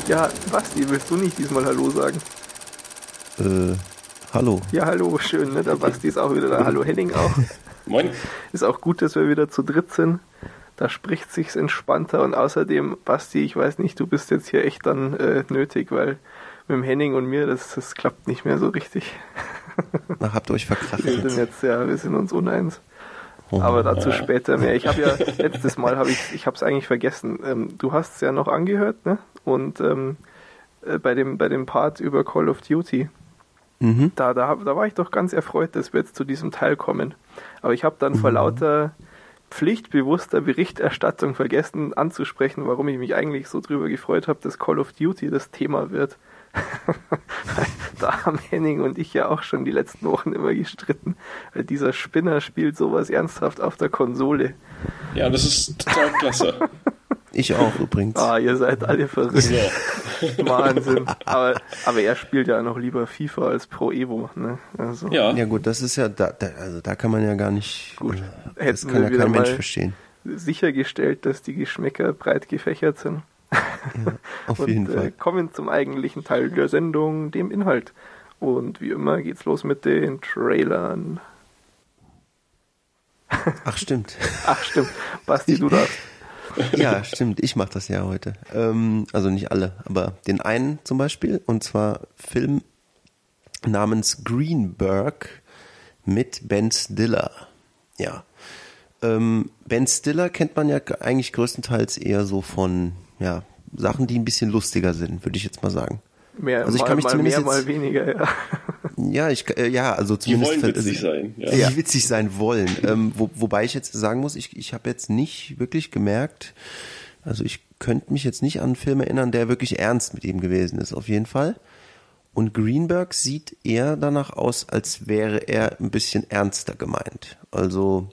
Ja, Basti, willst du nicht diesmal Hallo sagen? Hallo. Ja, hallo, schön, ne? Der Basti ist auch wieder da. Hallo Henning auch. Moin. Ist auch gut, dass wir wieder zu dritt sind. Da spricht sich's entspannter und außerdem, Basti, ich weiß nicht, du bist jetzt hier echt dann nötig, weil mit dem Henning und mir, das klappt nicht mehr so richtig. Na, habt ihr euch verkracht Wir sind jetzt, ja, wir sind uns uneins. Aber dazu später mehr. Ich habe ja, letztes Mal ich habe es eigentlich vergessen. Du hast es ja noch angehört, ne? Und bei dem Part über Call of Duty, da war ich doch ganz erfreut, dass wir jetzt zu diesem Teil kommen. Aber ich habe dann vor lauter pflichtbewusster Berichterstattung vergessen anzusprechen, warum ich mich eigentlich so drüber gefreut habe, dass Call of Duty das Thema wird. Da haben Henning und ich ja auch schon die letzten Wochen immer gestritten, weil dieser Spinner spielt sowas ernsthaft auf der Konsole. Ja, das ist total klasse. Ich auch übrigens. Ah, ihr seid alle verrückt. So. Wahnsinn. Aber er spielt ja noch lieber FIFA als Pro Evo, ne? Also, Ja. Ja gut, das ist ja, also da kann man ja gar nicht, Gut. das Hätten kann wir ja wieder kein Mensch mal verstehen. sichergestellt, dass die Geschmäcker breit gefächert sind. Ja, auf jeden Fall. Kommen zum eigentlichen Teil der Sendung, dem Inhalt. Und wie immer geht's los mit den Trailern. Ach stimmt. Ach stimmt, Basti, du darfst. Ja, stimmt, ich mache das ja heute. Also nicht alle, aber den einen zum Beispiel, und zwar Film namens Greenberg mit Ben Stiller. Ja. Ben Stiller kennt man ja eigentlich größtenteils eher so von Sachen, die ein bisschen lustiger sind, würde ich jetzt mal sagen. Also ich kann mich mal zumindest mehr, mal weniger, ja. Also Die zumindest wollen witzig sein. Ja. Die witzig sein wollen. Wobei ich jetzt sagen muss, ich habe jetzt nicht wirklich gemerkt, also ich könnte mich jetzt nicht an einen Film erinnern, der wirklich ernst mit ihm gewesen ist, auf jeden Fall. Und Greenberg sieht eher danach aus, als wäre er ein bisschen ernster gemeint. Also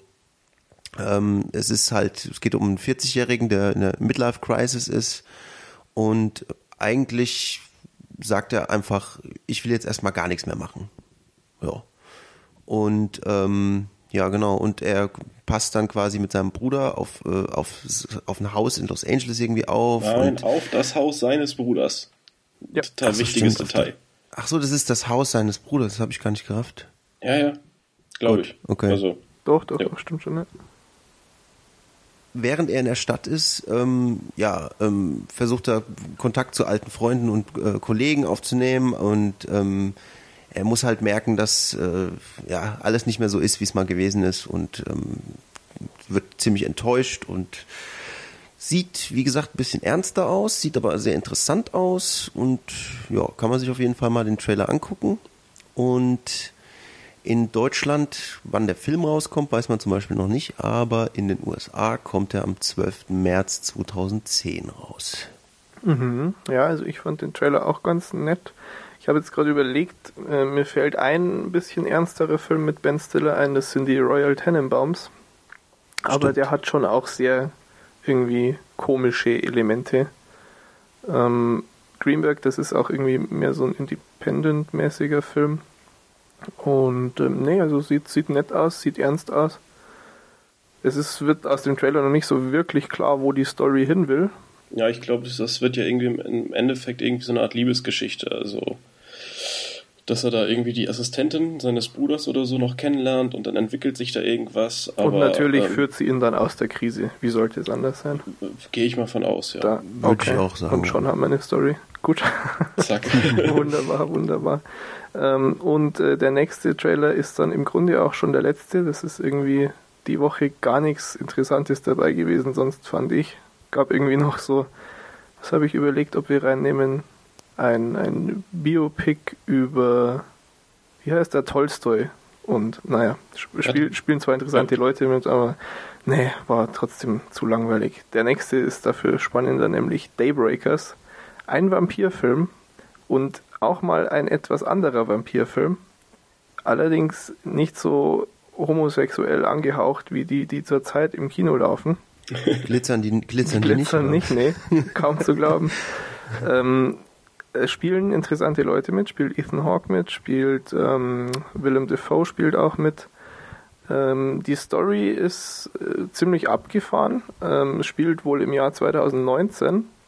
es geht um einen 40-Jährigen, der in einer Midlife-Crisis ist und eigentlich sagt er einfach, ich will jetzt erstmal gar nichts mehr machen. Ja. Und ja, genau. Und er passt dann quasi mit seinem Bruder auf ein Haus in Los Angeles irgendwie auf. Nein, und auf das Haus seines Bruders. Ja. Total wichtiges Detail. Ach so, das ist das Haus seines Bruders. Das habe ich gar nicht gerafft. Ja, glaube ich. Okay. Also, Doch, ja. stimmt schon, ne? Während er in der Stadt ist, versucht er Kontakt zu alten Freunden und Kollegen aufzunehmen und er muss halt merken, dass alles nicht mehr so ist, wie es mal gewesen ist und wird ziemlich enttäuscht und sieht, wie gesagt, ein bisschen ernster aus, sieht aber sehr interessant aus und ja, kann man sich auf jeden Fall mal den Trailer angucken. Und in Deutschland, wann der Film rauskommt, weiß man zum Beispiel noch nicht, aber in den USA kommt er am 12. März 2010 raus. Ja, also ich fand den Trailer auch ganz nett. Ich habe jetzt gerade überlegt, mir fällt ein bisschen ernsterer Film mit Ben Stiller ein, das sind die Royal Tenenbaums. Aber Stimmt. der hat schon auch sehr irgendwie komische Elemente. Greenberg, das ist auch irgendwie mehr so ein Independent-mäßiger Film. Und also sieht nett aus, sieht ernst aus. Wird aus dem Trailer noch nicht so wirklich klar, wo die Story hin will. ja, ich glaube, das wird ja irgendwie im Endeffekt irgendwie so eine Art Liebesgeschichte. Also, dass er da irgendwie die Assistentin seines Bruders oder so noch kennenlernt und dann entwickelt sich da irgendwas. Aber, und natürlich führt sie ihn dann aus der Krise. Wie sollte es anders sein? Gehe ich mal von aus, ja. Würde ich auch sagen. Und schon haben wir eine Story. Gut. Zack. Wunderbar. Und der nächste Trailer ist dann im Grunde auch schon der letzte. Das ist irgendwie die Woche gar nichts Interessantes dabei gewesen, sonst fand ich. Gab irgendwie noch so, was habe ich überlegt, ob wir reinnehmen? Ein Biopic über, wie heißt der, Tolstoi. Und naja, spielen zwar interessante Leute mit, aber nee, war trotzdem zu langweilig. Der nächste ist dafür spannender, nämlich Daybreakers. Ein Vampirfilm und auch mal ein etwas anderer Vampirfilm. Allerdings nicht so homosexuell angehaucht wie die zurzeit im Kino laufen. Glitzern die nicht? Glitzern nicht, nee, kaum zu glauben. Spielen interessante Leute mit, spielt Ethan Hawke mit, spielt Willem Dafoe spielt auch mit. Die Story ist ziemlich abgefahren, spielt wohl im Jahr 2019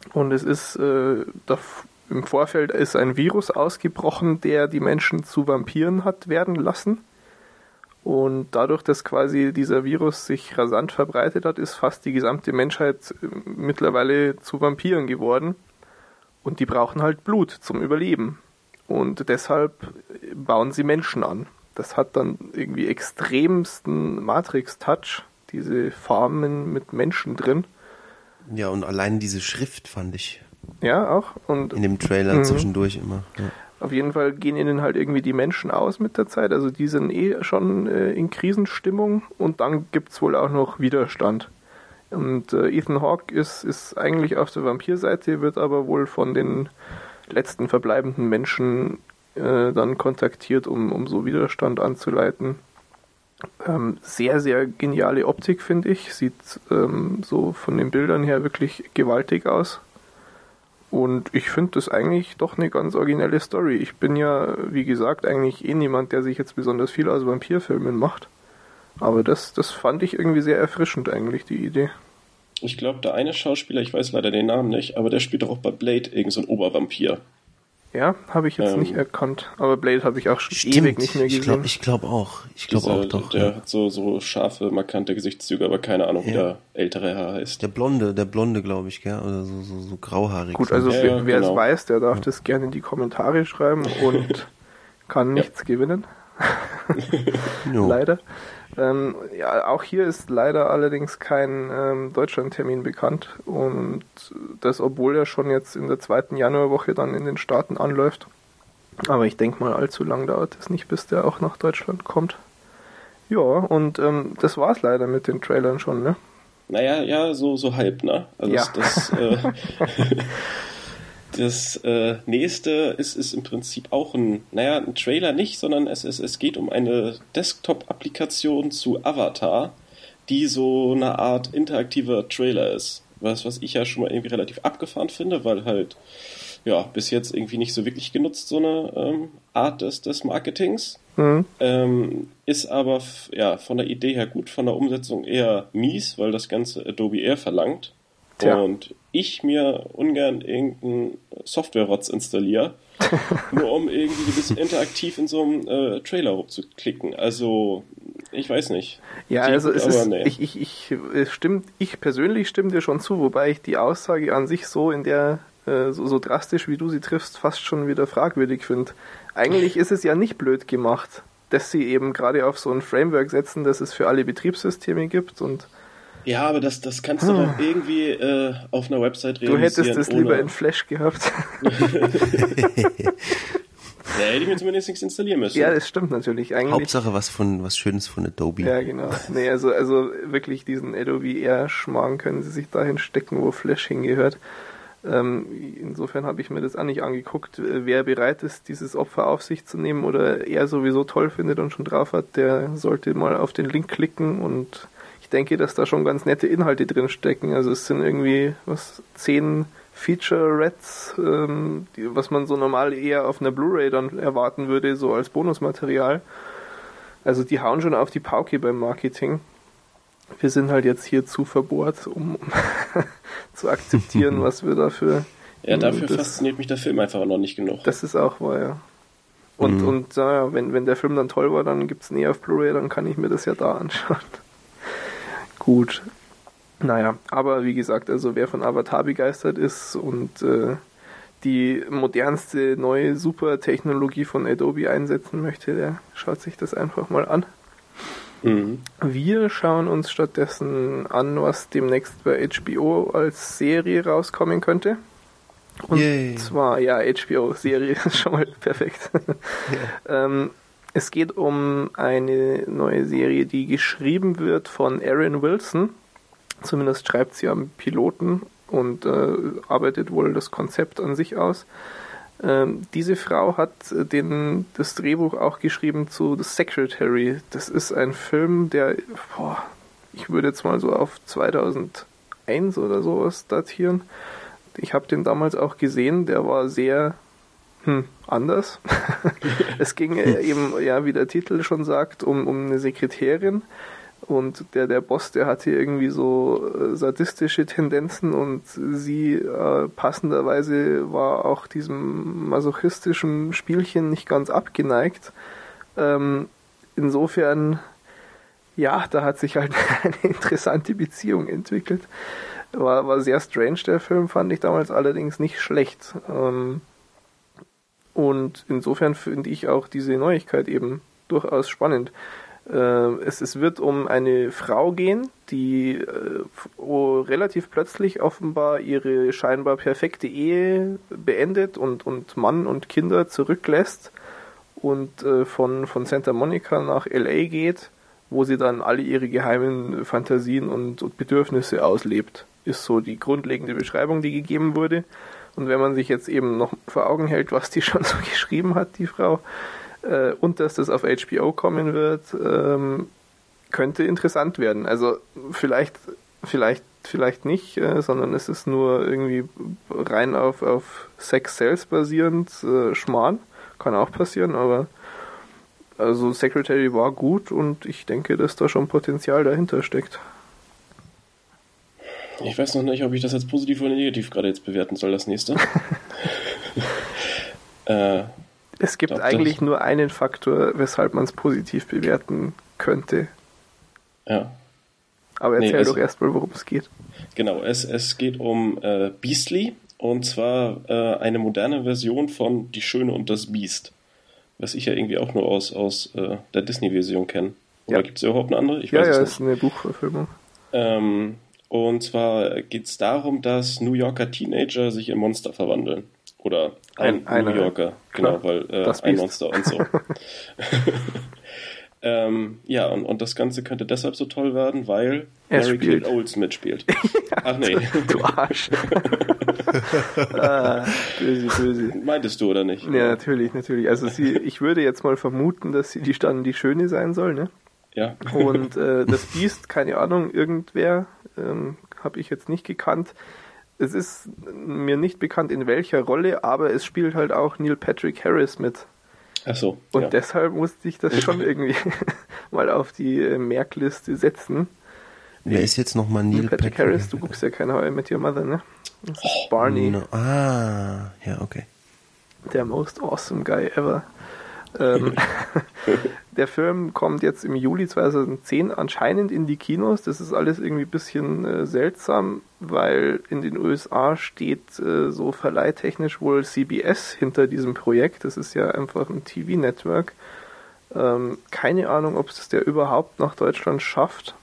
Und es ist im Vorfeld ist ein Virus ausgebrochen, der die Menschen zu Vampiren hat werden lassen. Und dadurch, dass quasi dieser Virus sich rasant verbreitet hat, ist fast die gesamte Menschheit mittlerweile zu Vampiren geworden. Und die brauchen halt Blut zum Überleben. Und deshalb bauen sie Menschen an. Das hat dann irgendwie extremsten Matrix-Touch, diese Farmen mit Menschen drin. Ja, und allein diese Schrift fand ich. Ja, auch. Und in dem Trailer zwischendurch immer. Ja. Auf jeden Fall gehen ihnen halt irgendwie die Menschen aus mit der Zeit. Also die sind schon in Krisenstimmung und dann gibt's wohl auch noch Widerstand. Und Ethan Hawke ist eigentlich auf der Vampirseite, wird aber wohl von den letzten verbleibenden Menschen dann kontaktiert, um so Widerstand anzuleiten. Sehr, sehr geniale Optik, finde ich. Sieht so von den Bildern her wirklich gewaltig aus. Und ich finde das eigentlich doch eine ganz originelle Story. Ich bin ja, wie gesagt, eigentlich niemand, der sich jetzt besonders viel aus Vampirfilmen macht. Aber das fand ich irgendwie sehr erfrischend eigentlich, die Idee. Ich glaube, der eine Schauspieler, ich weiß leider den Namen nicht, aber der spielt doch auch bei Blade irgend so ein Obervampir. Ja, habe ich jetzt nicht erkannt. Aber Blade habe ich auch schon ewig nicht mehr gesehen. Ich glaube auch. Ich glaube auch doch. Der hat so scharfe, markante Gesichtszüge, aber keine Ahnung, wie der ältere Herr heißt. Der Blonde, glaube ich, gell? Oder so grauhaarig. Gut, also wer es weiß, der darf das gerne in die Kommentare schreiben und kann nichts gewinnen. Leider. Ja, auch hier ist leider allerdings kein Deutschlandtermin bekannt und das, obwohl er schon jetzt in der 2. Januarwoche dann in den Staaten anläuft. Aber ich denke mal, allzu lang dauert es nicht, bis der auch nach Deutschland kommt. Ja, und das war's leider mit den Trailern schon, ne? Naja, ja, so halb, ne? Also ja. Das nächste ist im Prinzip auch ein Trailer nicht, sondern es geht um eine Desktop-Applikation zu Avatar, die so eine Art interaktiver Trailer ist. Was ich ja schon mal irgendwie relativ abgefahren finde, weil halt, ja, bis jetzt irgendwie nicht so wirklich genutzt, so eine Art des Marketings. Ist aber von der Idee her gut, von der Umsetzung eher mies, weil das Ganze Adobe Air verlangt. Tja. Und ich mir ungern irgendeinen Software-Rotz installiere, nur um irgendwie ein bisschen interaktiv in so einem Trailer rumzuklicken. Also, ich weiß nicht. Ja, also ich persönlich stimme dir schon zu, wobei ich die Aussage an sich so in der so drastisch, wie du sie triffst, fast schon wieder fragwürdig finde. Eigentlich ist es ja nicht blöd gemacht, dass sie eben gerade auf so ein Framework setzen, das es für alle Betriebssysteme gibt und ja, aber das kannst du doch irgendwie auf einer Website realisieren. Du hättest es lieber in Flash gehabt. Ja, hätte ich mir zumindest nichts installieren müssen. Ja, das stimmt natürlich. Eigentlich. Hauptsache was Schönes von Adobe. Ja, genau. Nee, also wirklich diesen Adobe Air-Schmarrn können sie sich dahin stecken, wo Flash hingehört. Insofern habe ich mir das auch nicht angeguckt. Wer bereit ist, dieses Opfer auf sich zu nehmen oder er sowieso toll findet und schon drauf hat, der sollte mal auf den Link klicken und ich denke, dass da schon ganz nette Inhalte drin stecken. Also es sind irgendwie 10 Feature-Reds, was man so normal eher auf einer Blu-ray dann erwarten würde, so als Bonusmaterial. Also die hauen schon auf die Pauke beim Marketing. Wir sind halt jetzt hier zu verbohrt, um zu akzeptieren, was wir dafür... Ja, dafür fasziniert mich der Film einfach noch nicht genug. Das ist auch wahr, ja. Und naja, wenn der Film dann toll war, dann gibt's nie auf Blu-ray, dann kann ich mir das ja da anschauen. Gut. Naja, aber wie gesagt, also wer von Avatar begeistert ist und die modernste neue Super-Technologie von Adobe einsetzen möchte, der schaut sich das einfach mal an. Wir schauen uns stattdessen an, was demnächst bei HBO als Serie rauskommen könnte. Und zwar, ja, HBO-Serie ist schon mal perfekt. Yeah. Es geht um eine neue Serie, die geschrieben wird von Erin Wilson. Zumindest schreibt sie am Piloten und arbeitet wohl das Konzept an sich aus. Diese Frau hat das Drehbuch auch geschrieben zu The Secretary. Das ist ein Film, der, ich würde jetzt mal so auf 2001 oder sowas datieren. Ich habe den damals auch gesehen, der war sehr anders. Es ging eben, ja, wie der Titel schon sagt, um eine Sekretärin, Und der Boss, der hatte irgendwie so sadistische Tendenzen und sie passenderweise war auch diesem masochistischen Spielchen nicht ganz abgeneigt. Insofern, ja, da hat sich halt eine interessante Beziehung entwickelt. War sehr strange, der Film, fand ich damals allerdings nicht schlecht. Und insofern finde ich auch diese Neuigkeit eben durchaus spannend. Es wird um eine Frau gehen, die relativ plötzlich offenbar ihre scheinbar perfekte Ehe beendet und Mann und Kinder zurücklässt und von Santa Monica nach LA geht, wo sie dann alle ihre geheimen Fantasien und Bedürfnisse auslebt. Ist so die grundlegende Beschreibung, die gegeben wurde. Und wenn man sich jetzt eben noch vor Augen hält, was die schon so geschrieben hat, die Frau, und dass das auf HBO kommen wird, könnte interessant werden. Also vielleicht nicht, sondern es ist nur irgendwie rein auf Sex Sales basierend Schmarrn. Kann auch passieren, aber also Secretary war gut und ich denke, dass da schon Potenzial dahinter steckt. Ich weiß noch nicht, ob ich das jetzt positiv oder negativ gerade jetzt bewerten soll, das nächste. Es gibt eigentlich nur einen Faktor, weshalb man es positiv bewerten könnte. Ja. Aber erzähl doch erstmal, worum es geht. Genau, es geht um Beastly, und zwar eine moderne Version von Die Schöne und das Biest. Was ich ja irgendwie auch nur aus der Disney-Version kenne. Oder gibt es überhaupt eine andere? Ich weiß es nicht. Ja, ist eine Buchverfilmung. Und zwar geht es darum, dass New Yorker Teenager sich in Monster verwandeln. Oder ein New Yorker, genau, weil ein Monster und so. Ja, und das Ganze könnte deshalb so toll werden, weil Mary-Kate Olsen mitspielt. Ach nee. Du Arsch. Böse. Meintest du, oder nicht? Ja, natürlich. Also ich würde jetzt mal vermuten, dass sie die Schöne sein soll, ne? Ja. Und das Biest, keine Ahnung, irgendwer, habe ich jetzt nicht gekannt. Es ist mir nicht bekannt, in welcher Rolle, aber es spielt halt auch Neil Patrick Harris mit. Ach so. Und deshalb musste ich das schon irgendwie mal auf die Merkliste setzen. Wer ist jetzt nochmal Neil Patrick Harris? Du guckst ja kein How I Met Your Mother, ne? Das ist Barney. No. Ah, ja, okay. Der most awesome guy ever. Der Film kommt jetzt im Juli 2010 anscheinend in die Kinos. Das ist alles irgendwie ein bisschen seltsam, weil in den USA steht so verleihtechnisch wohl CBS hinter diesem Projekt. Das ist ja einfach ein TV-Network. Keine Ahnung, ob es der überhaupt nach Deutschland schafft.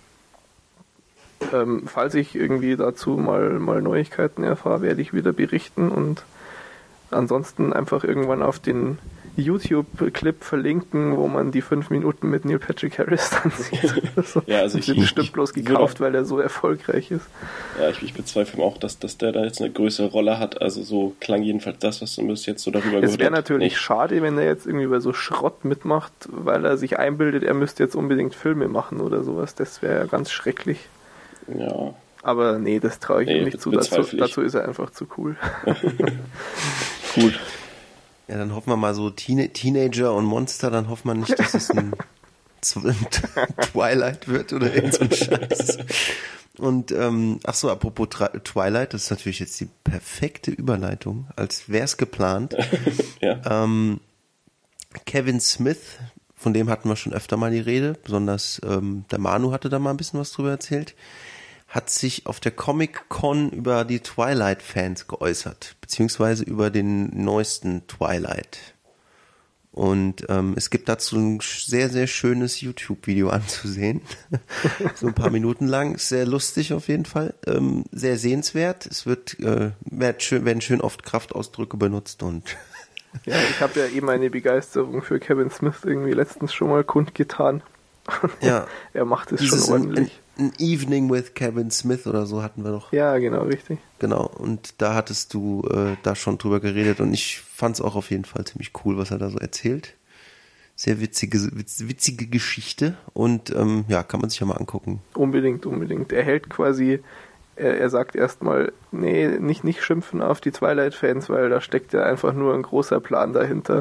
Falls ich irgendwie dazu mal Neuigkeiten erfahre, werde ich wieder berichten und ansonsten einfach irgendwann auf den YouTube-Clip verlinken, wo man die 5 Minuten mit Neil Patrick Harris dann sieht. So. Ja, also ich bestimmt bloß gekauft, weil er so erfolgreich ist. Ja, ich bezweifle auch, dass der da jetzt eine größere Rolle hat. Also so klang jedenfalls das, was du bis jetzt so darüber gehört hast. Es wäre natürlich schade, wenn er jetzt irgendwie bei so Schrott mitmacht, weil er sich einbildet, er müsste jetzt unbedingt Filme machen oder sowas. Das wäre ja ganz schrecklich. Ja. Aber nee, das traue ich ihm nicht zu. Dazu ist er einfach zu cool. Gut. Ja, dann hoffen wir mal so Teenager und Monster, dann hoffen wir nicht, dass es ein Twilight wird oder irgend so ein Scheiß. Und apropos Twilight, das ist natürlich jetzt die perfekte Überleitung, als wäre es geplant. Ja. Kevin Smith, von dem hatten wir schon öfter mal die Rede, besonders der Manu hatte da mal ein bisschen was drüber erzählt, hat sich auf der Comic-Con über die Twilight-Fans geäußert, beziehungsweise über den neuesten Twilight. Und es gibt dazu ein sehr, sehr schönes YouTube-Video anzusehen. So ein paar Minuten lang. Sehr lustig auf jeden Fall. Sehr sehenswert. Es werden schön oft Kraftausdrücke benutzt und ja, ich habe ja eben eine Begeisterung für Kevin Smith irgendwie letztens schon mal kundgetan. Ja. Er macht es schon ordentlich. Ein Evening with Kevin Smith oder so hatten wir doch. Ja, genau, richtig. Genau, und da hattest du da schon drüber geredet und ich fand es auch auf jeden Fall ziemlich cool, was er da so erzählt. Sehr witzige Geschichte und ja, kann man sich ja mal angucken. Unbedingt. Er hält quasi, er sagt erstmal, nee, nicht schimpfen auf die Twilight-Fans, weil da steckt ja einfach nur ein großer Plan dahinter.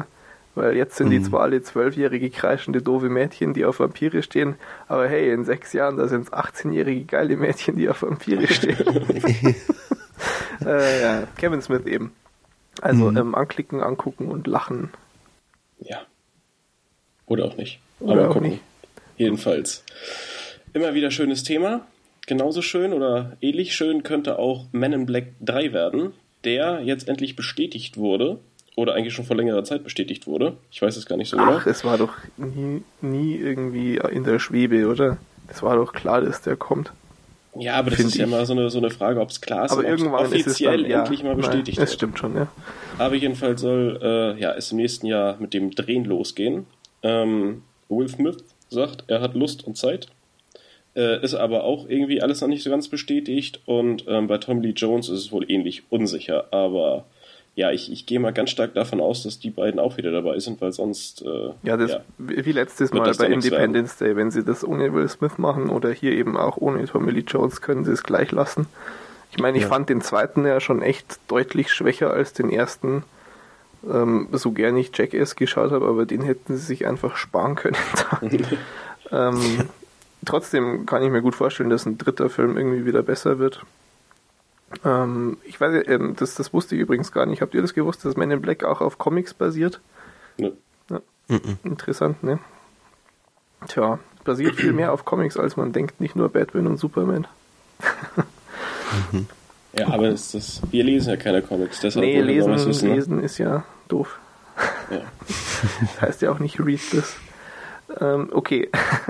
Weil jetzt sind die zwar alle 12-jährige kreischende doofe Mädchen, die auf Vampire stehen, aber hey, in 6 Jahren, da sind es 18-jährige geile Mädchen, die auf Vampire stehen. Ja, Kevin Smith eben. Also anklicken, angucken und lachen. Ja. Oder auch nicht. Oder Aber auch gucken. nicht. Jedenfalls. Immer wieder schönes Thema. Genauso schön oder ähnlich schön könnte auch Men in Black 3 werden, der jetzt endlich bestätigt wurde. Oder eigentlich schon vor längerer Zeit bestätigt wurde. Ich weiß es gar nicht so genau. Ach, es war doch nie irgendwie in der Schwebe, oder? Es war doch klar, dass der kommt. Ja, aber das ist ja immer so eine Frage, ob es klar ist, aber ob es irgendwann offiziell ist es dann, endlich mal bestätigt wird. wird. Das stimmt schon, ja. Aber jedenfalls soll es im nächsten Jahr mit dem Drehen losgehen. Will Smith sagt, er hat Lust und Zeit. Ist aber auch irgendwie alles noch nicht so ganz bestätigt. Und bei Tommy Lee Jones ist es wohl ähnlich unsicher. Aber ja, ich gehe mal ganz stark davon aus, dass die beiden auch wieder dabei sind, weil sonst wie letztes Mal bei Independence Day, wenn sie das ohne Will Smith machen oder hier eben auch ohne Tommy Lee Jones, können sie es gleich lassen. Ich meine, ich fand den zweiten ja schon echt deutlich schwächer als den ersten, so gern ich Jackass geschaut habe, aber den hätten sie sich einfach sparen können. Trotzdem kann ich mir gut vorstellen, dass ein dritter Film irgendwie wieder besser wird. Ich weiß, das wusste ich übrigens gar nicht. Habt ihr das gewusst, dass Men in Black auch auf Comics basiert? Ne. Ja. Interessant, ne? Tja, basiert viel mehr auf Comics, als man denkt, nicht nur Batman und Superman. Ja, aber wir lesen ja keine Comics, deshalb lesen ist ja doof. Ja. Das heißt ja auch nicht read this. Okay.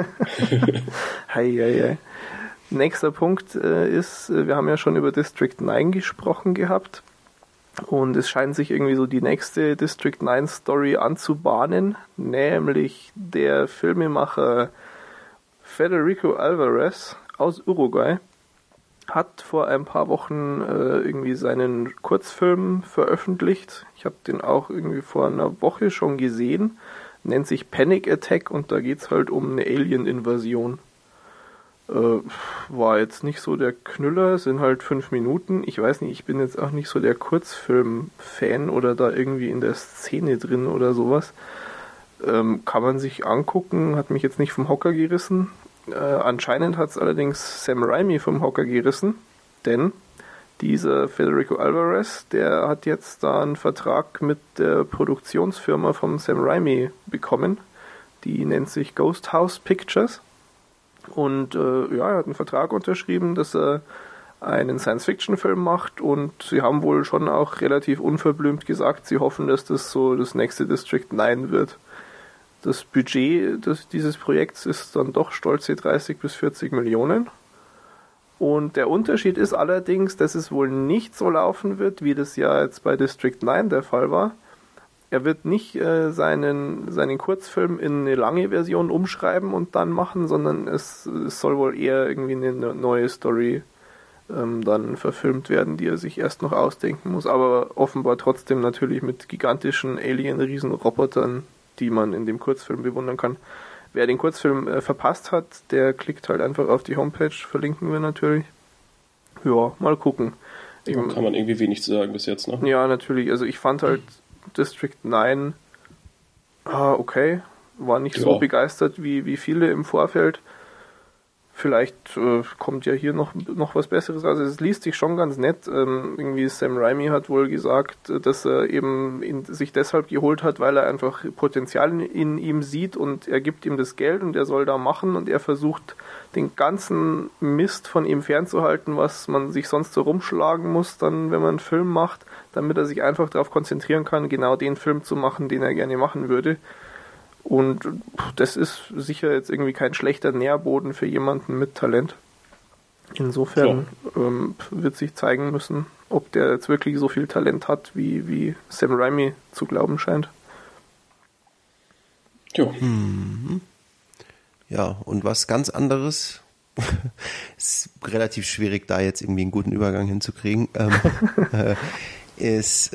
Hei. Nächster Punkt ist, wir haben ja schon über District 9 gesprochen gehabt und es scheint sich irgendwie so die nächste District 9 Story anzubahnen, nämlich der Filmemacher Federico Alvarez aus Uruguay hat vor ein paar Wochen irgendwie seinen Kurzfilm veröffentlicht. Ich habe den auch irgendwie vor einer Woche schon gesehen, nennt sich Panic Attack und da geht's halt um eine Alien-Invasion. War jetzt nicht so der Knüller, sind halt 5 Minuten. Ich weiß nicht, ich bin jetzt auch nicht so der Kurzfilm-Fan oder da irgendwie in der Szene drin oder sowas. Kann man sich angucken, hat mich jetzt nicht vom Hocker gerissen. Anscheinend hat es allerdings Sam Raimi vom Hocker gerissen, denn dieser Federico Alvarez, der hat jetzt da einen Vertrag mit der Produktionsfirma von Sam Raimi bekommen. Die nennt sich Ghost House Pictures. Und er hat einen Vertrag unterschrieben, dass er einen Science-Fiction-Film macht und sie haben wohl schon auch relativ unverblümt gesagt, sie hoffen, dass das so das nächste District 9 wird. Das Budget dieses Projekts ist dann doch stolze 30 bis 40 Millionen. Und der Unterschied ist allerdings, dass es wohl nicht so laufen wird, wie das ja jetzt bei District 9 der Fall war. Er wird nicht seinen Kurzfilm in eine lange Version umschreiben und dann machen, sondern es soll wohl eher irgendwie eine neue Story dann verfilmt werden, die er sich erst noch ausdenken muss. Aber offenbar trotzdem natürlich mit gigantischen Alien-Riesen-Robotern, die man in dem Kurzfilm bewundern kann. Wer den Kurzfilm verpasst hat, der klickt halt einfach auf die Homepage, verlinken wir natürlich. Ja, mal gucken. Kann man irgendwie wenig zu sagen bis jetzt noch. Ja, natürlich. Also ich fand halt District 9 okay, war nicht so begeistert wie viele im Vorfeld. Vielleicht kommt ja hier noch was Besseres. Also es liest sich schon ganz nett. Irgendwie Sam Raimi hat wohl gesagt, dass er eben sich deshalb geholt hat, weil er einfach Potenzial in ihm sieht und er gibt ihm das Geld und er soll da machen und er versucht den ganzen Mist von ihm fernzuhalten, was man sich sonst so rumschlagen muss, dann wenn man einen Film macht, damit er sich einfach darauf konzentrieren kann, genau den Film zu machen, den er gerne machen würde. Und das ist sicher jetzt irgendwie kein schlechter Nährboden für jemanden mit Talent. Insofern wird sich zeigen müssen, ob der jetzt wirklich so viel Talent hat, wie Sam Raimi zu glauben scheint. Jo. Ja, und was ganz anderes, ist relativ schwierig, da jetzt irgendwie einen guten Übergang hinzukriegen, ist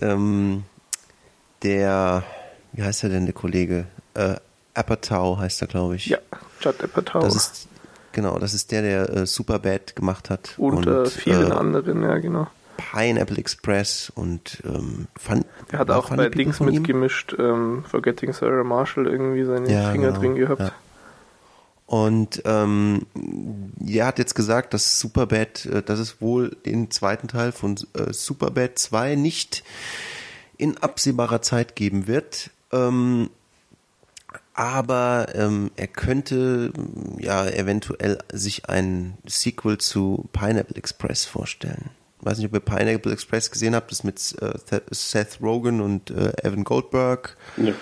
der, wie heißt er denn, der Kollege? Apatow heißt er, glaube ich. Ja, Judd Apatow. Das ist der Superbad gemacht hat. Und vielen anderen, ja, genau. Pineapple Express und er hat auch bei Dings mitgemischt, Forgetting Sarah Marshall irgendwie seine Finger drin gehabt. Ja. Und er hat jetzt gesagt, dass Superbad, dass es wohl den zweiten Teil von Superbad 2 nicht in absehbarer Zeit geben wird. Aber er könnte ja eventuell sich ein Sequel zu Pineapple Express vorstellen. Ich weiß nicht, ob ihr Pineapple Express gesehen habt, das mit Seth Rogen und Evan Goldberg. Nee.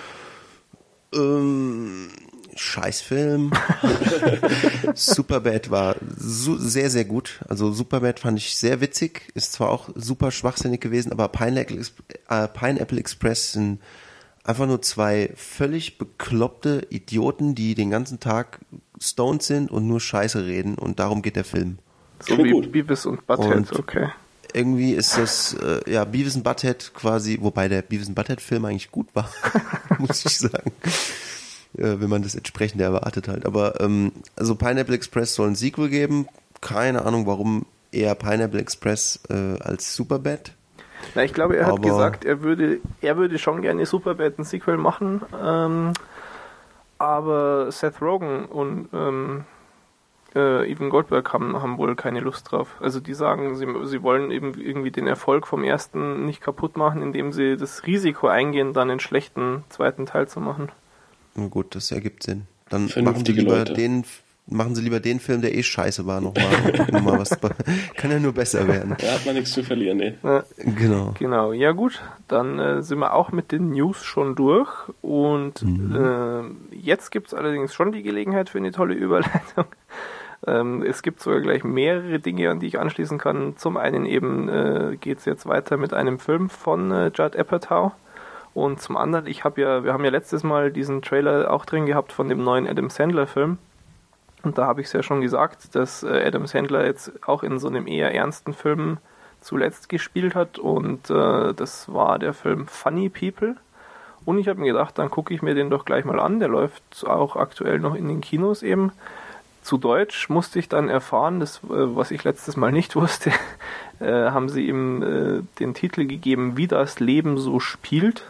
Scheißfilm. Superbad war sehr, sehr gut. Also Superbad fand ich sehr witzig. Ist zwar auch super schwachsinnig gewesen, aber Pineapple Express sind einfach nur zwei völlig bekloppte Idioten, die den ganzen Tag stoned sind und nur Scheiße reden, und darum geht der Film. So wie Beavis und Butthead, okay. Irgendwie ist das, Beavis und Butthead quasi, wobei der Beavis und Butthead Film eigentlich gut war, muss ich sagen. Wenn man das entsprechend erwartet halt. Aber also Pineapple Express soll ein Sequel geben. Keine Ahnung, warum eher Pineapple Express als Superbad. Na, ich glaube, er hat gesagt, er würde schon gerne Superbad ein Sequel machen, aber Seth Rogen und Evan Goldberg haben wohl keine Lust drauf. Also die sagen, sie wollen eben irgendwie den Erfolg vom ersten nicht kaputt machen, indem sie das Risiko eingehen, dann einen schlechten zweiten Teil zu machen. Na gut, das ergibt Sinn. Dann machen sie lieber den Film, der scheiße war, nochmal. Was kann ja nur besser werden. Da hat man nichts zu verlieren, ne? Genau. Ja gut, dann sind wir auch mit den News schon durch, und jetzt gibt es allerdings schon die Gelegenheit für eine tolle Überleitung. Es gibt sogar gleich mehrere Dinge, an die ich anschließen kann. Zum einen eben geht es jetzt weiter mit einem Film von Judd Apatow. Und zum anderen, wir haben ja letztes Mal diesen Trailer auch drin gehabt von dem neuen Adam Sandler Film. Und da habe ich es ja schon gesagt, dass Adam Sandler jetzt auch in so einem eher ernsten Film zuletzt gespielt hat. Und das war der Film Funny People. Und ich habe mir gedacht, dann gucke ich mir den doch gleich mal an. Der läuft auch aktuell noch in den Kinos eben. Zu Deutsch musste ich dann erfahren, das, was ich letztes Mal nicht wusste, haben sie ihm den Titel gegeben, Wie das Leben so spielt.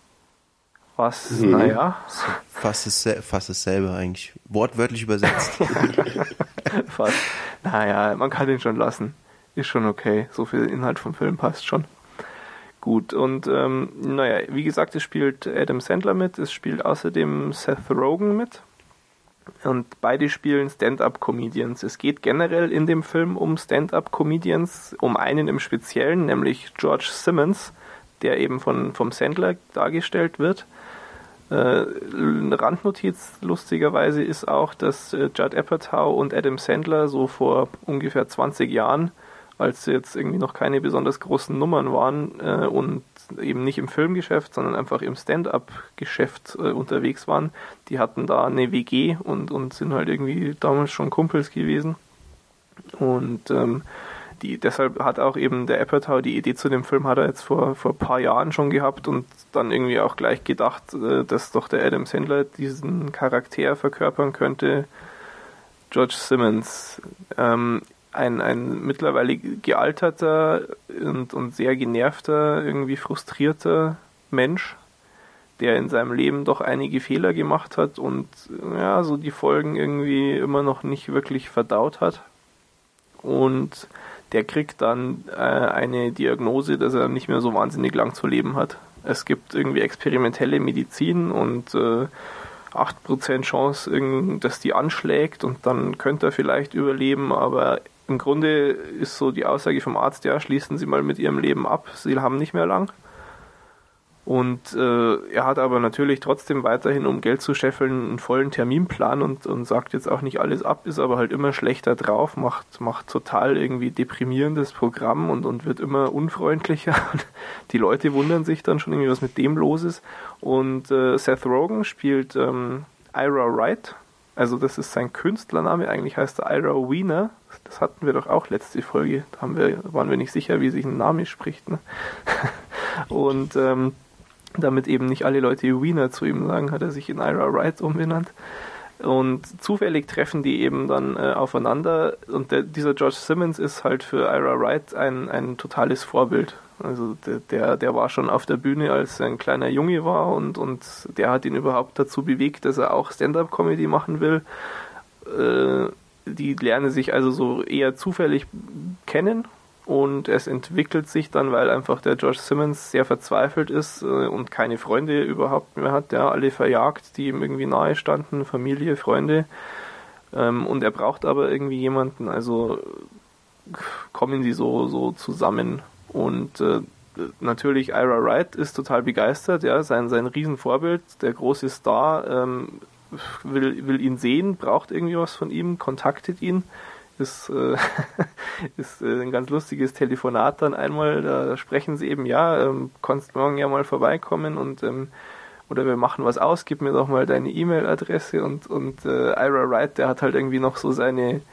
Was, naja. Fast dasselbe eigentlich. Wortwörtlich übersetzt. Fast. Naja, man kann den schon lassen. Ist schon okay. So viel Inhalt vom Film passt schon. Gut, und wie gesagt, es spielt Adam Sandler mit, es spielt außerdem Seth Rogen mit. Und beide spielen Stand-up-Comedians. Es geht generell in dem Film um Stand-up-Comedians, um einen im Speziellen, nämlich George Simmons, der eben vom Sandler dargestellt wird. Eine Randnotiz lustigerweise ist auch, dass Judd Apatow und Adam Sandler so vor ungefähr 20 Jahren, als sie jetzt irgendwie noch keine besonders großen Nummern waren und eben nicht im Filmgeschäft, sondern einfach im Stand-up-Geschäft unterwegs waren, die hatten da eine WG und sind halt irgendwie damals schon Kumpels gewesen. Und deshalb hat auch eben der Apatow die Idee zu dem Film hat er jetzt vor ein paar Jahren schon gehabt und dann irgendwie auch gleich gedacht, dass doch der Adam Sandler diesen Charakter verkörpern könnte. George Simmons, ein mittlerweile gealterter und sehr genervter, irgendwie frustrierter Mensch, der in seinem Leben doch einige Fehler gemacht hat und ja, so die Folgen irgendwie immer noch nicht wirklich verdaut hat. Und der kriegt dann eine Diagnose, dass er nicht mehr so wahnsinnig lang zu leben hat. Es gibt irgendwie experimentelle Medizin und 8% Chance, dass die anschlägt und dann könnte er vielleicht überleben, aber im Grunde ist so die Aussage vom Arzt, ja, schließen Sie mal mit Ihrem Leben ab, Sie haben nicht mehr lang. Und er hat aber natürlich trotzdem weiterhin, um Geld zu scheffeln, einen vollen Terminplan und sagt jetzt auch nicht alles ab, ist aber halt immer schlechter drauf, macht total irgendwie deprimierendes Programm und wird immer unfreundlicher. Die Leute wundern sich dann schon irgendwie, was mit dem los ist. Und Seth Rogen spielt Ira Wright, also das ist sein Künstlername, eigentlich heißt er Ira Wiener. Das hatten wir doch auch letzte Folge, da waren wir nicht sicher, wie sich ein Name spricht. Ne? Und damit eben nicht alle Leute Wiener zu ihm sagen, hat er sich in Ira Wright umbenannt. Und zufällig treffen die eben dann aufeinander und dieser George Simmons ist halt für Ira Wright ein totales Vorbild. Also der war schon auf der Bühne, als er ein kleiner Junge war und der hat ihn überhaupt dazu bewegt, dass er auch Stand-up-Comedy machen will. Die lernen sich also so eher zufällig kennen und es entwickelt sich dann, weil einfach der George Simmons sehr verzweifelt ist und keine Freunde überhaupt mehr hat, ja, alle verjagt, die ihm irgendwie nahe standen, Familie, Freunde, und er braucht aber irgendwie jemanden, also kommen die so zusammen und natürlich Ira Wright ist total begeistert, ja, sein Riesenvorbild, der große Star, will ihn sehen, braucht irgendwie was von ihm, kontaktet ihn, ist ein ganz lustiges Telefonat dann einmal, da sprechen sie eben, ja, kannst morgen ja mal vorbeikommen und oder wir machen was aus, gib mir doch mal deine E-Mail-Adresse und Ira Wright, der hat halt irgendwie noch so seine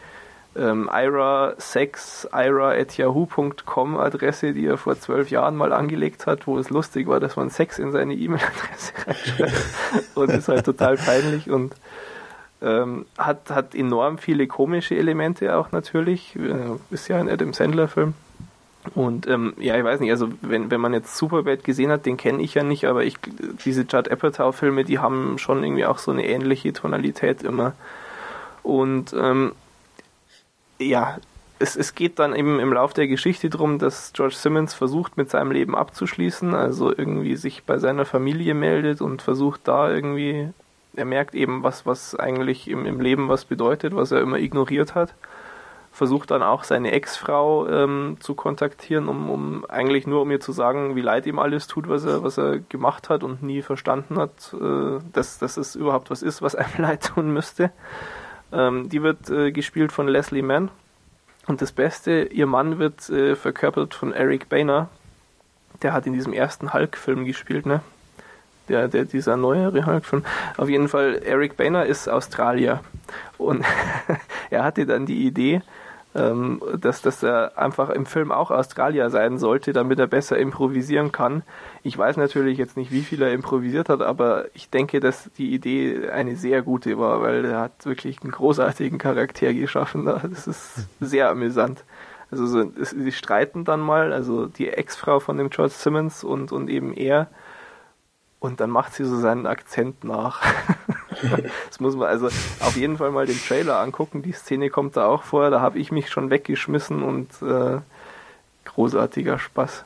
ira@yahoo.com Adresse, die er vor 12 Jahren mal angelegt hat, wo es lustig war, dass man Sex in seine E-Mail-Adresse reinschreibt und ist halt total peinlich und hat enorm viele komische Elemente auch natürlich, ist ja ein Adam Sandler-Film und ja, ich weiß nicht, also wenn man jetzt Superbad gesehen hat, den kenne ich ja nicht, aber diese Judd Apatow-Filme, die haben schon irgendwie auch so eine ähnliche Tonalität immer und ja, es geht dann eben im Lauf der Geschichte darum, dass George Simmons versucht, mit seinem Leben abzuschließen, also irgendwie sich bei seiner Familie meldet und versucht da irgendwie, er merkt eben, was eigentlich im Leben was bedeutet, was er immer ignoriert hat, versucht dann auch seine Ex-Frau zu kontaktieren, um eigentlich nur um ihr zu sagen, wie leid ihm alles tut, was er gemacht hat und nie verstanden hat, dass es überhaupt was ist, was einem leid tun müsste. Die wird gespielt von Leslie Mann und das Beste, ihr Mann wird verkörpert von Eric Boehner, der hat in diesem ersten Hulk-Film gespielt, ne? Dieser neuere Hulk-Film. Auf jeden Fall, Eric Boehner ist Australier und er hatte dann die Idee, dass er einfach im Film auch Australier sein sollte, damit er besser improvisieren kann. Ich weiß natürlich jetzt nicht, wie viel er improvisiert hat, aber ich denke, dass die Idee eine sehr gute war, weil er hat wirklich einen großartigen Charakter geschaffen. Das ist sehr amüsant. Also sie streiten dann mal, also die Ex-Frau von dem George Simmons und eben er, und dann macht sie so seinen Akzent nach. Das muss man also auf jeden Fall mal den Trailer angucken. Die Szene kommt da auch vor. Da habe ich mich schon weggeschmissen und großartiger Spaß.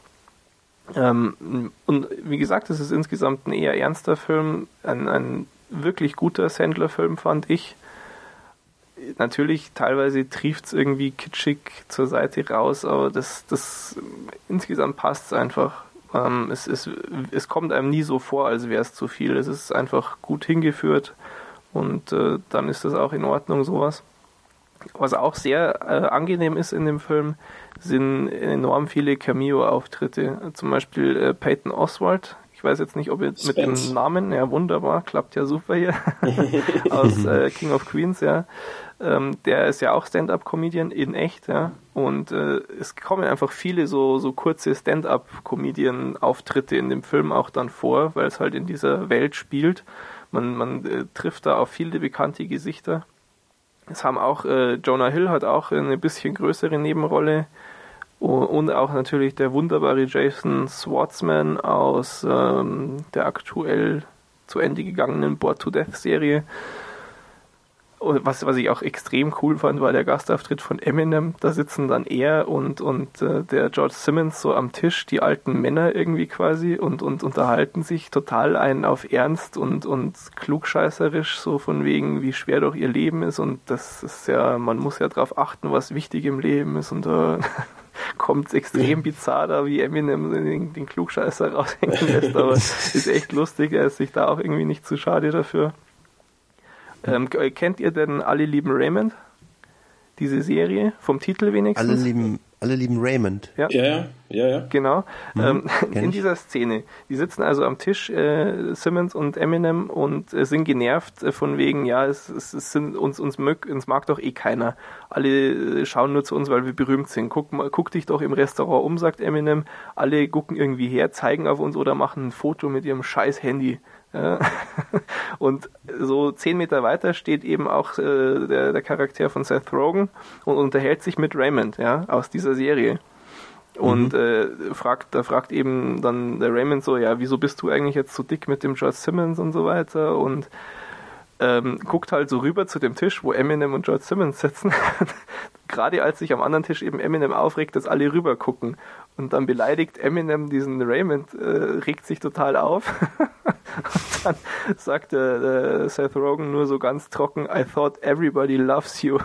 Und wie gesagt, es ist insgesamt ein eher ernster Film. Ein wirklich guter Sandler-Film, fand ich. Natürlich, teilweise trieft es irgendwie kitschig zur Seite raus, aber das insgesamt passt es einfach. Es kommt einem nie so vor, als wäre es zu viel. Es ist einfach gut hingeführt und dann ist das auch in Ordnung, sowas. Was auch sehr angenehm ist in dem Film, sind enorm viele Cameo-Auftritte. Zum Beispiel Patton Oswalt. Ich weiß jetzt nicht, ob ihr mit dem Namen, ja wunderbar, klappt ja super hier, aus King of Queens, ja. Der ist ja auch Stand-Up-Comedian in echt, ja. Und es kommen einfach viele so kurze Stand-Up-Comedian-Auftritte in dem Film auch dann vor, weil es halt in dieser Welt spielt. Man trifft da auf viele bekannte Gesichter. Es haben auch, Jonah Hill hat auch eine bisschen größere Nebenrolle. Und auch natürlich der wunderbare Jason Schwartzman aus der aktuell zu Ende gegangenen Bored to Death Serie. Und was ich auch extrem cool fand, war der Gastauftritt von Eminem. Da sitzen dann er und der George Simmons so am Tisch, die alten Männer irgendwie quasi, und unterhalten sich total einen auf Ernst und klugscheißerisch, so von wegen, wie schwer doch ihr Leben ist. Und das ist ja, man muss ja darauf achten, was wichtig im Leben ist. Und da kommt es extrem bizarr da, wie Eminem den Klugscheißer raushängen lässt. Aber ist echt lustig, er ist sich da auch irgendwie nicht zu schade dafür. Kennt ihr denn Alle lieben Raymond? Diese Serie, vom Titel wenigstens? Alle lieben Raymond. Ja. Genau. In dieser Szene, die sitzen also am Tisch, Simmons und Eminem, und sind genervt von wegen, ja, es sind uns mag doch eh keiner. Alle schauen nur zu uns, weil wir berühmt sind. Guck dich doch im Restaurant um, sagt Eminem. Alle gucken irgendwie her, zeigen auf uns oder machen ein Foto mit ihrem scheiß Handy. Und so 10 Meter weiter steht eben auch der Charakter von Seth Rogen und unterhält sich mit Raymond, ja, aus dieser Serie. Und fragt eben dann der Raymond so, ja, wieso bist du eigentlich jetzt so dick mit dem George Simmons und so weiter, und guckt halt so rüber zu dem Tisch, wo Eminem und George Simmons sitzen. Gerade als sich am anderen Tisch eben Eminem aufregt, dass alle rüber gucken. Und dann beleidigt Eminem diesen Raymond, regt sich total auf. Und dann sagt der Seth Rogen nur so ganz trocken, I thought everybody loves you.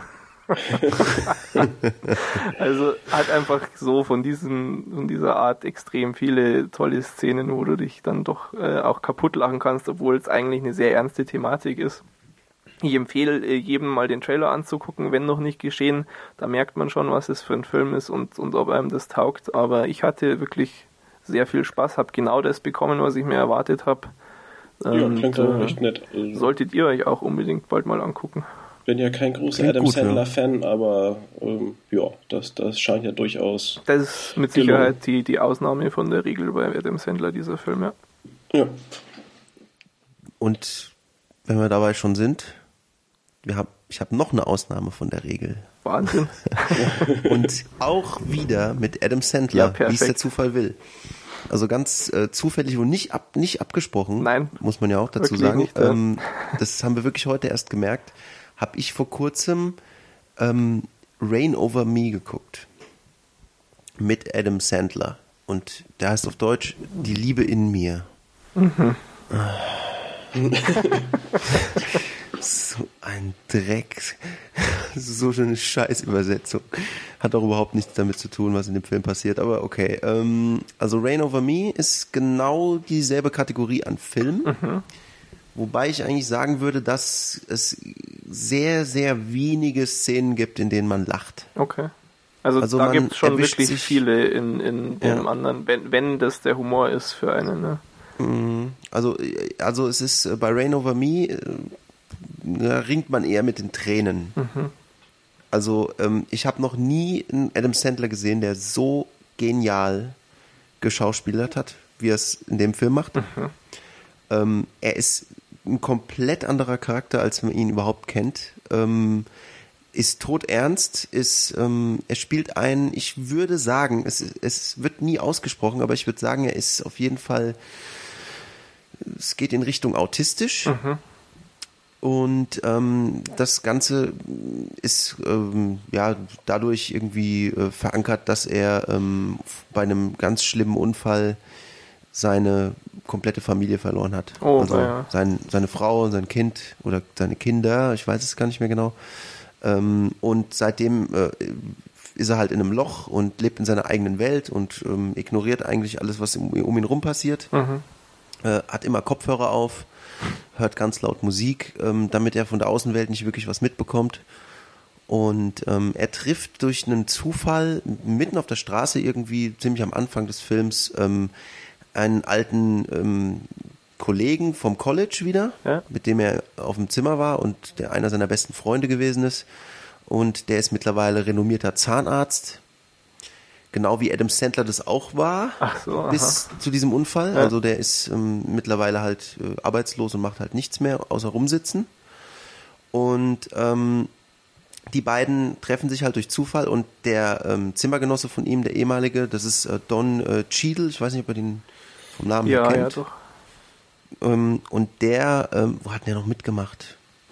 Also hat einfach so von dieser Art extrem viele tolle Szenen, wo du dich dann doch auch kaputt lachen kannst, obwohl es eigentlich eine sehr ernste Thematik ist. Ich empfehle jedem mal den Trailer anzugucken, wenn noch nicht geschehen. Da merkt man schon, was es für ein Film ist und ob einem das taugt. Aber ich hatte wirklich sehr viel Spaß, habe genau das bekommen, was ich mir erwartet habe. Ja, klingt auch echt nett. Also, solltet ihr euch auch unbedingt bald mal angucken. Bin ja kein großer Adam Sandler-Fan, aber ja, das scheint ja durchaus. Das ist mit Sicherheit die Ausnahme von der Regel bei Adam Sandler, dieser Film, ja. Ja. Und wenn wir dabei schon sind, ich habe noch eine Ausnahme von der Regel. Wahnsinn. Und auch wieder mit Adam Sandler, ja, wie es der Zufall will. Also ganz zufällig und nicht abgesprochen, Nein, muss man ja auch dazu sagen. Nicht, ja. Das haben wir wirklich heute erst gemerkt. Habe ich vor kurzem Reign Over Me geguckt. Mit Adam Sandler. Und der heißt auf Deutsch Die Liebe in mir. Mhm. So ein Dreck. So eine Scheißübersetzung. Hat auch überhaupt nichts damit zu tun, was in dem Film passiert, aber okay. Also Reign Over Me ist genau dieselbe Kategorie an Film. Mhm. Wobei ich eigentlich sagen würde, dass es sehr, sehr wenige Szenen gibt, in denen man lacht. Okay. Also da gibt es schon wirklich viele in dem anderen, wenn das der Humor ist für einen, ne? Also es ist bei Reign Over Me, da ringt man eher mit den Tränen. Mhm. Also ich habe noch nie einen Adam Sandler gesehen, der so genial geschauspielert hat, wie er es in dem Film macht. Mhm. Er ist ein komplett anderer Charakter, als man ihn überhaupt kennt. Ist todernst, er spielt einen, ich würde sagen, es wird nie ausgesprochen, aber ich würde sagen, er ist auf jeden Fall, es geht in Richtung autistisch. Mhm. Und das Ganze ist dadurch irgendwie verankert, dass er bei einem ganz schlimmen Unfall seine komplette Familie verloren hat. Oh, also ja. Seine Frau, sein Kind oder seine Kinder, ich weiß es gar nicht mehr genau. Und seitdem ist er halt in einem Loch und lebt in seiner eigenen Welt und ignoriert eigentlich alles, was um ihn rum passiert. Mhm. Hat immer Kopfhörer auf, hört ganz laut Musik, damit er von der Außenwelt nicht wirklich was mitbekommt. Und er trifft durch einen Zufall mitten auf der Straße irgendwie ziemlich am Anfang des Films einen alten Kollegen vom College wieder, ja, mit dem er auf dem Zimmer war und der einer seiner besten Freunde gewesen ist. Und der ist mittlerweile renommierter Zahnarzt. Genau wie Adam Sandler das auch war, bis zu diesem Unfall. Ja. Also der ist mittlerweile halt arbeitslos und macht halt nichts mehr, außer rumsitzen. Und die beiden treffen sich halt durch Zufall und der Zimmergenosse von ihm, der ehemalige, das ist Don Cheadle, ich weiß nicht, ob ihr den vom Namen her kennt. Ja, doch. Und der, wo hat der noch mitgemacht?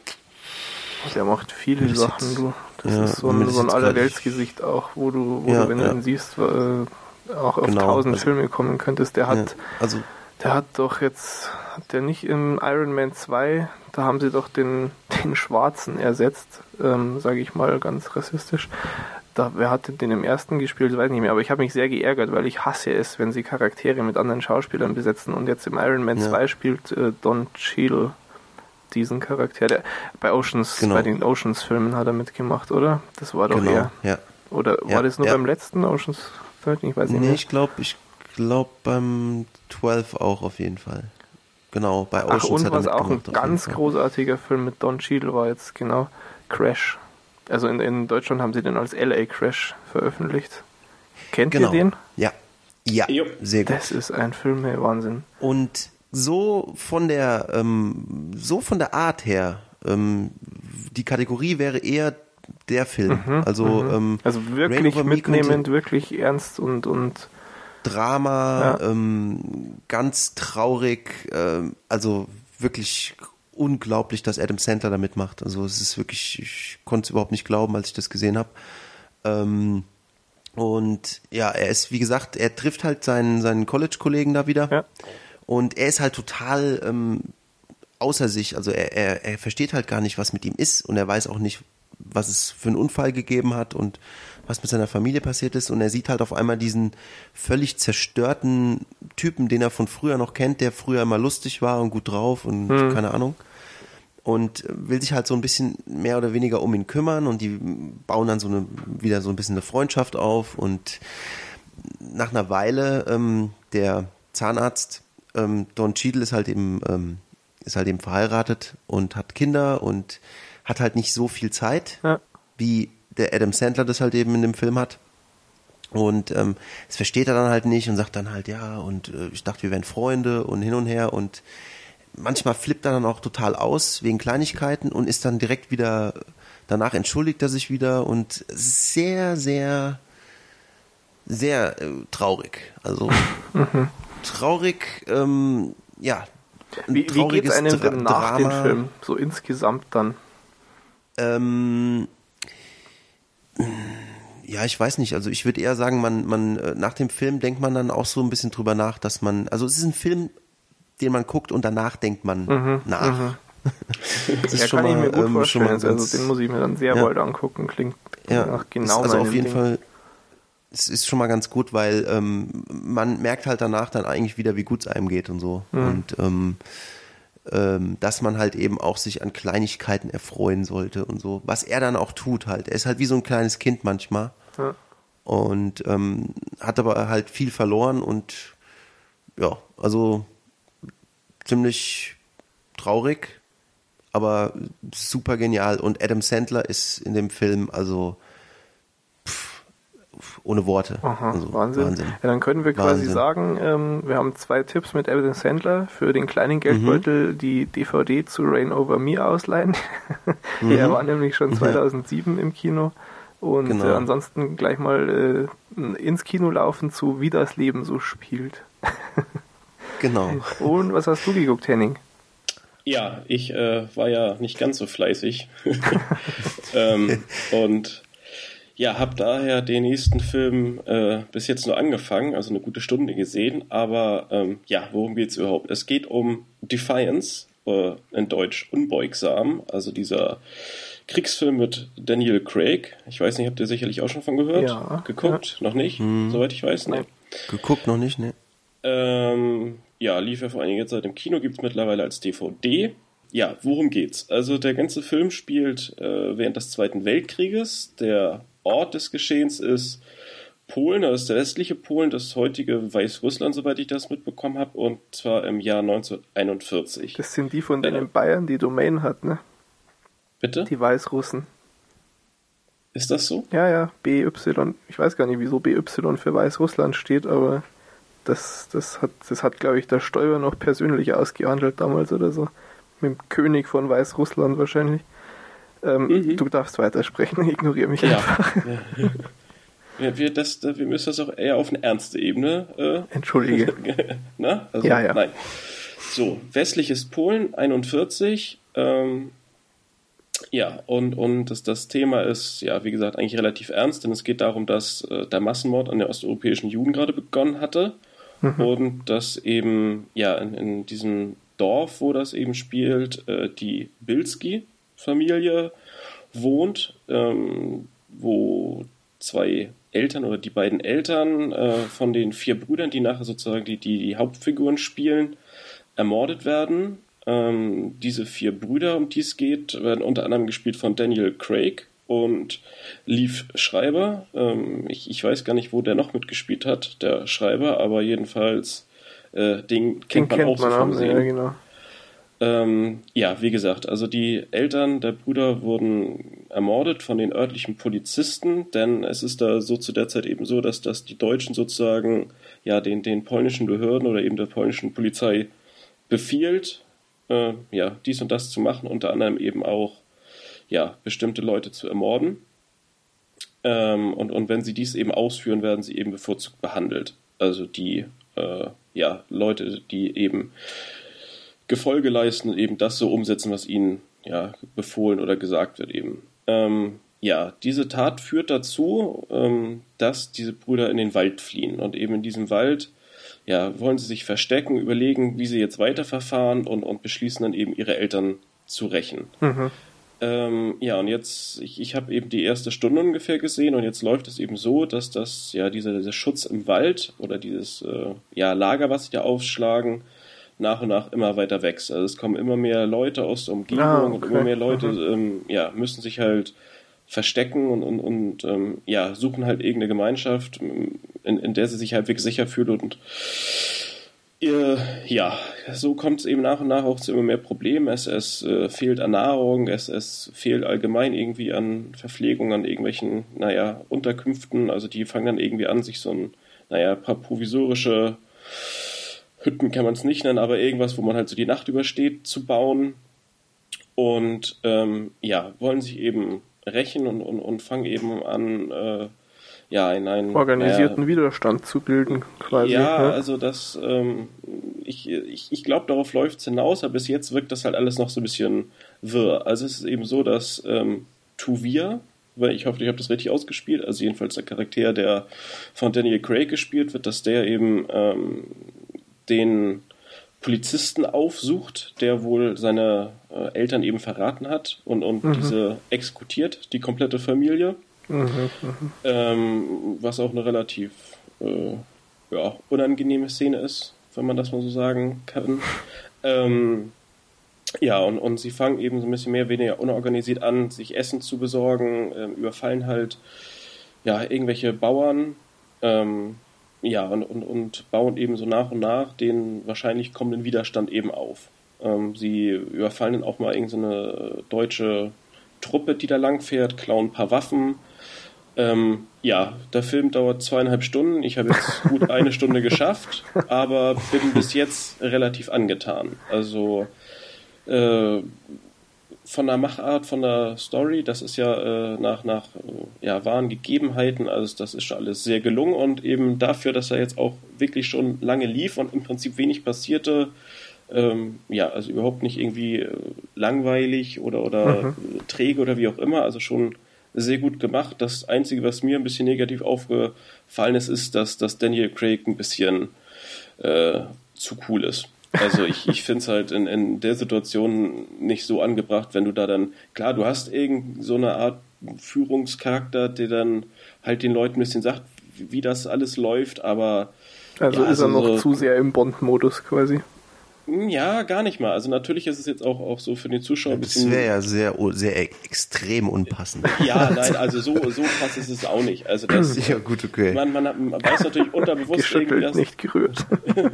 Der macht viele Sachen, du. Das ist so ein Allerweltsgesicht auch, wo du, wenn du ihn siehst, auch auf 1000 Filme kommen könntest. Der hat doch jetzt, hat der nicht im Iron Man 2, da haben sie doch den Schwarzen ersetzt, sage ich mal ganz rassistisch. Wer hat den im ersten gespielt, weiß ich nicht mehr, aber ich habe mich sehr geärgert, weil ich hasse es, wenn sie Charaktere mit anderen Schauspielern besetzen, und jetzt im Iron Man 2 spielt Don Cheadle diesen Charakter, bei den Oceans-Filmen hat er mitgemacht, oder? Das war doch er. Ja. Oder war das nur beim letzten Oceans 13? Ich weiß nicht mehr. Ich glaube beim 12 auch auf jeden Fall. Genau, bei Oceans und hat er mitgemacht. Und was auch ein ganz großartiger Film mit Don Cheadle war jetzt, genau, Crash. Also in Deutschland haben sie den als LA Crash veröffentlicht. Kennt ihr den? Ja. Ja, sehr gut. Das ist ein Film, hey, Wahnsinn. Und so von der Art her, die Kategorie wäre eher der Film. Also wirklich mitnehmend, wirklich ernst und Drama, ganz traurig, also wirklich unglaublich, dass Adam Sandler da mitmacht. Also es ist wirklich, ich konnte es überhaupt nicht glauben, als ich das gesehen habe. Und ja, er ist, wie gesagt, er trifft halt seinen College-Kollegen da wieder. Ja. Und er ist halt total außer sich. Also er versteht halt gar nicht, was mit ihm ist. Und er weiß auch nicht, was es für einen Unfall gegeben hat und was mit seiner Familie passiert ist. Und er sieht halt auf einmal diesen völlig zerstörten Typen, den er von früher noch kennt, der früher immer lustig war und gut drauf und keine Ahnung. Und will sich halt so ein bisschen mehr oder weniger um ihn kümmern und die bauen dann wieder so ein bisschen eine Freundschaft auf. Und nach einer Weile, der Zahnarzt, Don Cheadle ist halt eben verheiratet und hat Kinder und hat halt nicht so viel Zeit, wie der Adam Sandler das halt eben in dem Film hat. Und das versteht er dann halt nicht und sagt dann halt, ja, und ich dachte, wir wären Freunde und hin und her. Und manchmal flippt er dann auch total aus wegen Kleinigkeiten und ist dann direkt wieder, danach entschuldigt er sich wieder und es ist sehr, sehr, sehr traurig. Also traurig, ja. Wie geht es einem denn nach dem Film, so insgesamt dann? Ja, ich weiß nicht. Also ich würde eher sagen, man nach dem Film denkt man dann auch so ein bisschen drüber nach, dass man, also es ist ein Film, den man guckt und danach denkt man nach. Das ist schon kann mal, ich mir gut vorstellen. Also den muss ich mir dann sehr bald angucken. Klingt nach genau also auf jeden Ding. Fall, es ist schon mal ganz gut, weil man merkt halt danach dann eigentlich wieder, wie gut es einem geht und so. Und dass man halt eben auch sich an Kleinigkeiten erfreuen sollte und so. Was er dann auch tut halt. Er ist halt wie so ein kleines Kind manchmal. Ja. Und hat aber halt viel verloren und ja, also ziemlich traurig, aber super genial. Und Adam Sandler ist in dem Film also ohne Worte. Aha, also, Wahnsinn. Ja, dann können wir quasi sagen, wir haben 2 Tipps mit Adam Sandler für den kleinen Geldbeutel, die DVD zu Reign Over Me ausleihen. Er war nämlich schon 2007 im Kino. Und ansonsten gleich mal ins Kino laufen zu Wie das Leben so spielt. Genau. Und was hast du geguckt, Henning? Ja, ich war ja nicht ganz so fleißig. Und ja, habe daher den nächsten Film bis jetzt nur angefangen, also eine gute Stunde gesehen. Aber ja, worum geht's überhaupt? Es geht um Defiance, in Deutsch Unbeugsam, also dieser Kriegsfilm mit Daniel Craig. Ich weiß nicht, habt ihr sicherlich auch schon von gehört? Ja. Geguckt? Ja. Noch nicht? Soweit ich weiß, ne? Geguckt noch nicht, ne? Ja, lief ja vor einiger Zeit im Kino, gibt's mittlerweile als DVD. Ja, worum geht's? Also der ganze Film spielt während des Zweiten Weltkrieges. Der Ort des Geschehens ist Polen, das ist der westliche Polen, das heutige Weißrussland, soweit ich das mitbekommen habe, und zwar im Jahr 1941. Das sind die, von denen Bayern die Domain hat, ne? Bitte? Die Weißrussen. Ist das so? Ja, BY. Ich weiß gar nicht, wieso BY für Weißrussland steht, aber das hat, glaube ich, der Stoiber noch persönlich ausgehandelt damals oder so. Mit dem König von Weißrussland wahrscheinlich. Du darfst weitersprechen, ignoriere mich einfach. Ja. Wir müssen das auch eher auf eine ernste Ebene. Entschuldige. Na? Also, ja. Nein. So, westliches Polen, 41. Ja, und das Thema ist, ja, wie gesagt, eigentlich relativ ernst, denn es geht darum, dass der Massenmord an den osteuropäischen Juden gerade begonnen hatte. Und dass eben, ja, in diesem Dorf, wo das eben spielt, die Bilski-Familie wohnt, wo 2 Eltern oder die beiden Eltern von den 4 Brüdern, die nachher sozusagen die Hauptfiguren spielen, ermordet werden. Diese 4 Brüder, um die es geht, werden unter anderem gespielt von Daniel Craig und Liev Schreiber. Ich weiß gar nicht, wo der noch mitgespielt hat, der Schreiber, aber jedenfalls den kennt man auch so vom Sehen. Ja, genau. Ja, wie gesagt, also die Eltern der Brüder wurden ermordet von den örtlichen Polizisten, denn es ist da so zu der Zeit eben so, dass die Deutschen sozusagen ja den polnischen Behörden oder eben der polnischen Polizei befiehlt, dies und das zu machen, unter anderem eben auch bestimmte Leute zu ermorden. Und wenn sie dies eben ausführen, werden sie eben bevorzugt behandelt. Also die Leute, die eben Gefolge leisten und eben das so umsetzen, was ihnen befohlen oder gesagt wird eben. Diese Tat führt dazu, dass diese Brüder in den Wald fliehen. Und eben in diesem Wald wollen sie sich verstecken, überlegen, wie sie jetzt weiterverfahren und beschließen dann eben, ihre Eltern zu rächen. Mhm. Und jetzt, ich habe eben die erste Stunde ungefähr gesehen und jetzt läuft es eben so, dass dieser Schutz im Wald oder dieses Lager, was sie da aufschlagen, nach und nach immer weiter wächst. Also es kommen immer mehr Leute aus der Umgebung und immer mehr Leute müssen sich halt verstecken und suchen halt irgendeine Gemeinschaft, in der sie sich halbwegs sicher fühlen und so kommt es eben nach und nach auch zu immer mehr Problemen. Es fehlt an Nahrung, es fehlt allgemein irgendwie an Verpflegung, an irgendwelchen, Unterkünften. Also die fangen dann irgendwie an, sich so ein paar provisorische Hütten kann man es nicht nennen, aber irgendwas, wo man halt so die Nacht übersteht, zu bauen. Und wollen sich eben rächen und fangen eben an, in einen organisierten Widerstand zu bilden, quasi. Ja, also das, ich glaube, darauf läuft es hinaus, aber bis jetzt wirkt das halt alles noch so ein bisschen wirr. Also es ist eben so, dass Tuvir, weil ich hoffe, ich habe das richtig ausgespielt, also jedenfalls der Charakter, der von Daniel Craig gespielt wird, dass der eben den Polizisten aufsucht, der wohl seine Eltern eben verraten hat und diese exekutiert, die komplette Familie. Was auch eine relativ unangenehme Szene ist, wenn man das mal so sagen kann. Und sie fangen eben so ein bisschen mehr oder weniger unorganisiert an, sich Essen zu besorgen, überfallen halt irgendwelche Bauern, und bauen eben so nach und nach den wahrscheinlich kommenden Widerstand eben auf. Sie überfallen dann auch mal irgendeine deutsche Truppe, die da lang fährt, klauen ein paar Waffen. Der Film dauert 2,5 Stunden. Ich habe jetzt gut 1 Stunde geschafft, aber bin bis jetzt relativ angetan. Also von der Machart, von der Story, das ist nach wahren Gegebenheiten, also das ist schon alles sehr gelungen und eben dafür, dass er jetzt auch wirklich schon lange lief und im Prinzip wenig passierte, also überhaupt nicht irgendwie langweilig oder träge oder wie auch immer, also schon sehr gut gemacht. Das Einzige, was mir ein bisschen negativ aufgefallen ist, dass Daniel Craig ein bisschen zu cool ist. Also ich finde es halt in der Situation nicht so angebracht, wenn du da dann, klar, du hast irgend so eine Art Führungscharakter, der dann halt den Leuten ein bisschen sagt, wie das alles läuft, aber also ist er noch zu sehr im Bond-Modus quasi. Ja, gar nicht mal. Also natürlich ist es jetzt auch so für den Zuschauer ein bisschen... Das wäre ja sehr extrem unpassend. Ja, nein, also so krass ist es auch nicht. Also das, ja, gut, okay. Man weiß natürlich unterbewusst... Geschüttelt, nicht gerührt.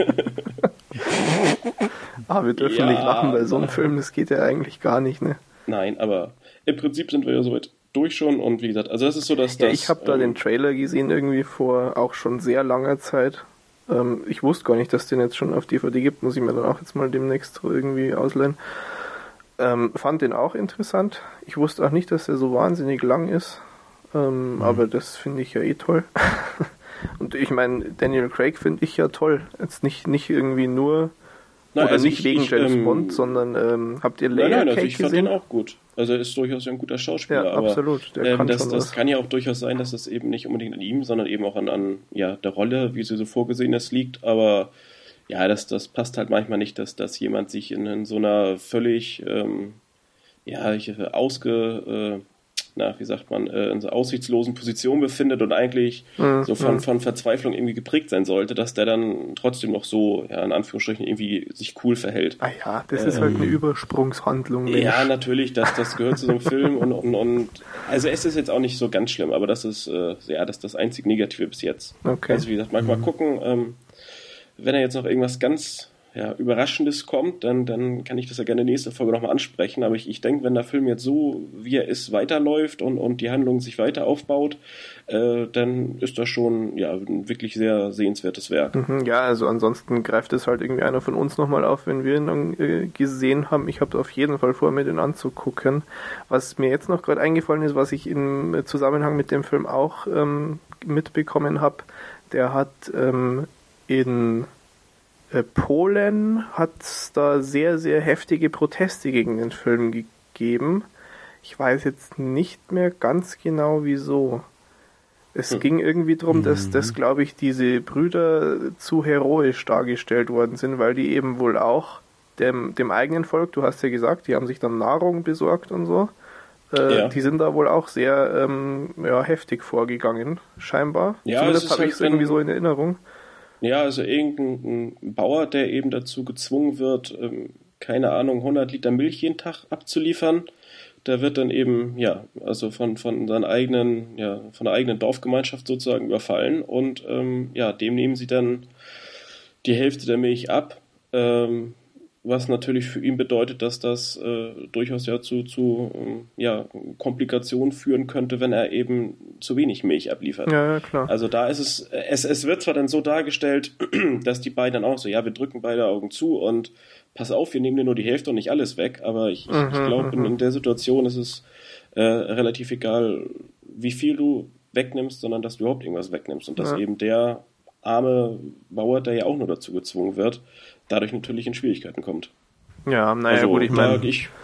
Wir dürfen nicht lachen bei so einem Film, das geht ja eigentlich gar nicht, ne? Nein, aber im Prinzip sind wir ja soweit durch schon und wie gesagt, also das ist so, dass das... ich habe da den Trailer gesehen irgendwie vor auch schon sehr langer Zeit. Ich wusste gar nicht, dass den jetzt schon auf DVD gibt, muss ich mir dann auch jetzt mal demnächst irgendwie ausleihen. Fand den auch interessant. Ich wusste auch nicht, dass der so wahnsinnig lang ist, aber das finde ich ja eh toll. Und ich meine, Daniel Craig finde ich ja toll. Jetzt nicht irgendwie nur... nicht wegen James Bond, sondern habt ihr Layer Nein, Cake also ich fand gesehen? den auch gut. Also er ist durchaus ein guter Schauspieler. Ja, aber, absolut. Der kann schon das kann ja auch durchaus sein, dass das eben nicht unbedingt an ihm, sondern eben auch an der Rolle, wie sie so vorgesehen ist, liegt. Aber ja, das passt halt manchmal nicht, dass jemand sich in so einer völlig in so aussichtslosen Position befindet und eigentlich so von Verzweiflung irgendwie geprägt sein sollte, dass der dann trotzdem noch so, in Anführungsstrichen, irgendwie sich cool verhält. Ah ja, das ist halt eine Übersprungshandlung. Mensch. Ja, natürlich, das gehört zu so einem Film und also es ist jetzt auch nicht so ganz schlimm, aber das ist das ist das einzig Negative bis jetzt. Okay. Also wie gesagt, mal gucken, wenn er jetzt noch irgendwas ganz Überraschendes kommt, dann kann ich das ja gerne nächste Folge nochmal ansprechen. Aber ich denke, wenn der Film jetzt so, wie er ist, weiterläuft und die Handlung sich weiter aufbaut, dann ist das schon ein wirklich sehr sehenswertes Werk. Ja, also ansonsten greift es halt irgendwie einer von uns nochmal auf, wenn wir ihn dann gesehen haben. Ich habe auf jeden Fall vor, mir den anzugucken. Was mir jetzt noch gerade eingefallen ist, was ich im Zusammenhang mit dem Film auch mitbekommen habe, der hat in Polen hat es da sehr, sehr heftige Proteste gegen den Film gegeben. Ich weiß jetzt nicht mehr ganz genau wieso. Es ging irgendwie darum, dass glaube ich, diese Brüder zu heroisch dargestellt worden sind, weil die eben wohl auch dem eigenen Volk, du hast ja gesagt, die haben sich dann Nahrung besorgt und so. Die sind da wohl auch sehr heftig vorgegangen, scheinbar. Ja, zumindest habe ich es irgendwie so in Erinnerung. Ja, also irgendein Bauer, der eben dazu gezwungen wird, keine Ahnung, 100 Liter Milch jeden Tag abzuliefern, der wird dann eben, also von seiner eigenen, von der eigenen Dorfgemeinschaft sozusagen überfallen und dem nehmen sie dann die Hälfte der Milch ab, was natürlich für ihn bedeutet, dass das durchaus zu Komplikationen führen könnte, wenn er eben zu wenig Milch abliefert. Ja, klar. Also da ist es wird zwar dann so dargestellt, dass die beiden dann auch so, wir drücken beide Augen zu und pass auf, wir nehmen dir nur die Hälfte und nicht alles weg, aber ich glaube, in der Situation ist es relativ egal, wie viel du wegnimmst, sondern dass du überhaupt irgendwas wegnimmst und dass eben der arme Bauer, der ja auch nur dazu gezwungen wird, dadurch natürlich in Schwierigkeiten kommt. Ja, naja, gut, ich meine...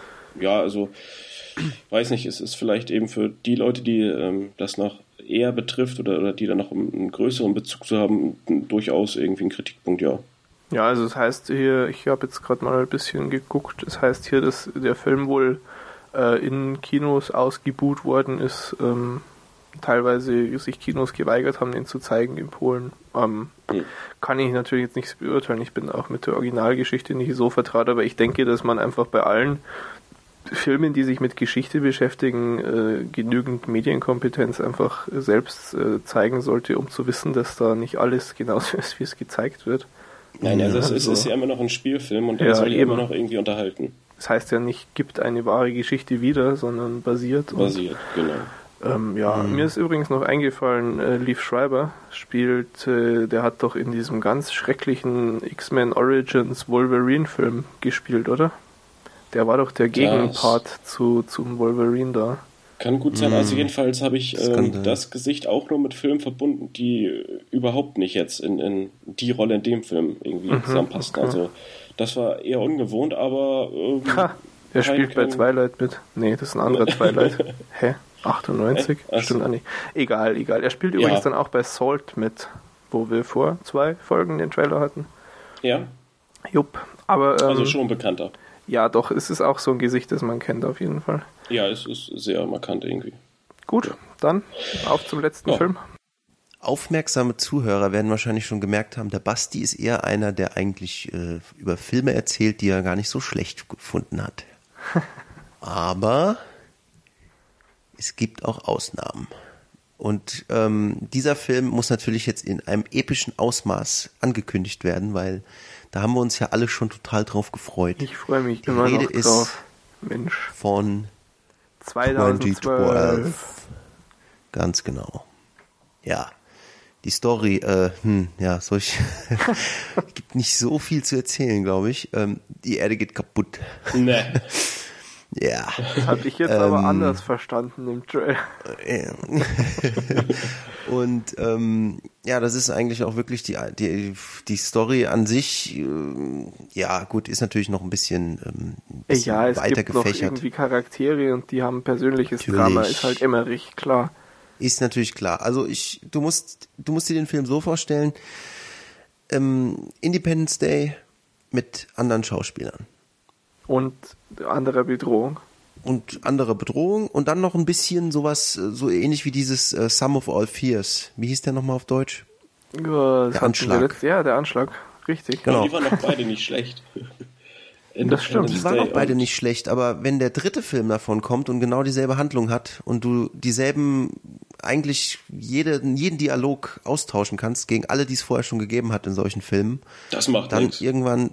weiß nicht, es ist vielleicht eben für die Leute, die das noch eher betrifft oder die da noch einen größeren Bezug zu haben, durchaus irgendwie ein Kritikpunkt, ja. Ja, also es heißt hier, ich habe jetzt gerade mal ein bisschen geguckt, es heißt hier, dass der Film wohl in Kinos ausgebuht worden ist, teilweise sich Kinos geweigert haben, den zu zeigen in Polen. Kann ich natürlich jetzt nicht beurteilen, ich bin auch mit der Originalgeschichte nicht so vertraut, aber ich denke, dass man einfach bei allen Filmen, die sich mit Geschichte beschäftigen, genügend Medienkompetenz einfach selbst zeigen sollte, um zu wissen, dass da nicht alles genauso ist, wie es gezeigt wird. Nein, also es ist ja immer noch ein Spielfilm und der soll ja immer noch irgendwie unterhalten. Das heißt ja nicht, gibt eine wahre Geschichte wieder, sondern basiert. Genau. Mir ist übrigens noch eingefallen, Liev Schreiber spielt, der hat doch in diesem ganz schrecklichen X-Men Origins Wolverine-Film gespielt, oder? Der war doch der Gegenpart zum Wolverine da. Kann gut sein, also jedenfalls habe ich das Gesicht auch nur mit Filmen verbunden, die überhaupt nicht jetzt in die Rolle in dem Film irgendwie zusammenpassen. Okay. Also das war eher ungewohnt, aber... der spielt bei Twilight mit. Nee, das ist ein anderer Twilight. Hä? 98? Stimmt auch nicht. Egal. Er spielt übrigens dann auch bei Salt mit, wo wir vor 2 Folgen den Trailer hatten. Ja? Jupp. Aber, also schon bekannter. Ja, doch, es ist auch so ein Gesicht, das man kennt auf jeden Fall. Ja, es ist sehr markant irgendwie. Gut, dann auf zum letzten Film. Aufmerksame Zuhörer werden wahrscheinlich schon gemerkt haben, der Basti ist eher einer, der eigentlich über Filme erzählt, die er gar nicht so schlecht gefunden hat. Aber es gibt auch Ausnahmen. Und dieser Film muss natürlich jetzt in einem epischen Ausmaß angekündigt werden, weil da haben wir uns ja alle schon total drauf gefreut. Ich freue mich immer noch drauf. Mensch. Von 2012. Ganz genau. Ja. Die Story, gibt nicht so viel zu erzählen, glaube ich. Die Erde geht kaputt. Nee. Ja. Das habe ich jetzt aber anders verstanden im Trailer. Und das ist eigentlich auch wirklich die Story an sich, ist natürlich noch ein bisschen weiter gefächert. Es gibt noch irgendwie Charaktere und die haben persönliches Drama, ist halt Emmerich, klar. Ist natürlich klar. Also du musst dir den Film so vorstellen, Independence Day mit anderen Schauspielern. Und anderer Bedrohung. Und dann noch ein bisschen sowas, so ähnlich wie dieses Sum of All Fears. Wie hieß der nochmal auf Deutsch? Der Anschlag. Der Anschlag, richtig. Genau. Die waren doch beide nicht schlecht. Das stimmt. Die waren auch beide nicht schlecht, aber wenn der dritte Film davon kommt und genau dieselbe Handlung hat und du dieselben, eigentlich jeden Dialog austauschen kannst gegen alle, die es vorher schon gegeben hat in solchen Filmen, das macht dann nix. irgendwann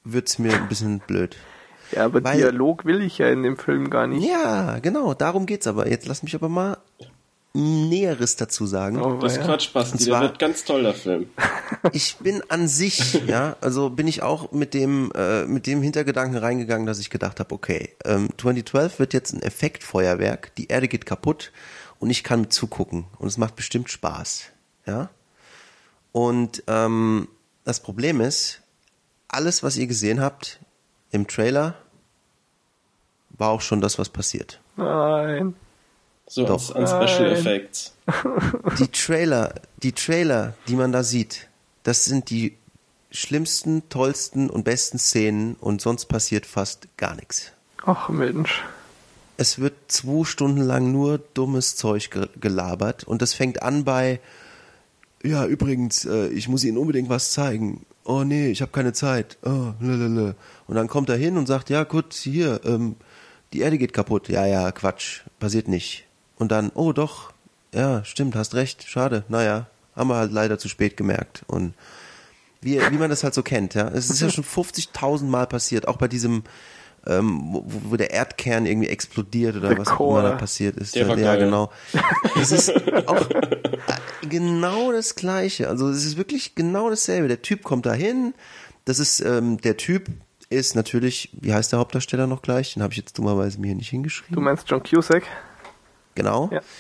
wird's mir ein bisschen blöd. Ja, aber Dialog will ich ja in dem Film gar nicht. Ja, genau, darum geht's aber. Jetzt lass mich aber mal Näheres dazu sagen. Oh, das ist Quatsch, Basti, der wird ganz toll, der Film. Ich bin an sich, ja, also bin ich auch mit dem Hintergedanken reingegangen, dass ich gedacht habe, okay, 2012 wird jetzt ein Effektfeuerwerk, die Erde geht kaputt und ich kann zugucken und es macht bestimmt Spaß, ja. Und das Problem ist, alles, was ihr gesehen habt im Trailer, war auch schon das, was passiert. Nein. So an Special Effects. Die Trailer, die man da sieht, das sind die schlimmsten, tollsten und besten Szenen und sonst passiert fast gar nichts. Ach Mensch. Es wird 2 Stunden lang nur dummes Zeug gelabert und das fängt an bei, ja übrigens, ich muss Ihnen unbedingt was zeigen. Oh nee, ich habe keine Zeit. Oh, lalala. Und dann kommt er hin und sagt, ja gut, hier, die Erde geht kaputt. Ja, Quatsch, passiert nicht. Und dann, oh doch, ja, stimmt, hast recht, schade, naja, haben wir halt leider zu spät gemerkt. Und wie man das halt so kennt, ja. Es ist ja schon 50.000 Mal passiert, auch bei diesem, wo der Erdkern irgendwie explodiert oder was auch immer da passiert ist. Der war ja, geil. genau. Das ist auch genau das Gleiche. Also es ist wirklich genau dasselbe. Der Typ kommt da hin, das ist, der Typ ist natürlich, wie heißt der Hauptdarsteller noch gleich? Den habe ich jetzt dummerweise mir hier nicht hingeschrieben. Du meinst John Cusack? Genau. Ja.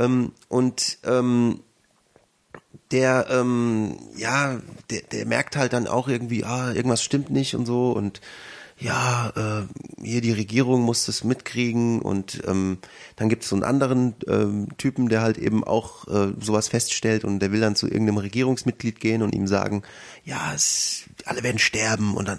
Der merkt halt dann auch irgendwie, irgendwas stimmt nicht und so und ja, hier die Regierung muss das mitkriegen und dann gibt es so einen anderen Typen, der halt eben auch sowas feststellt und der will dann zu irgendeinem Regierungsmitglied gehen und ihm sagen, ja, alle werden sterben und dann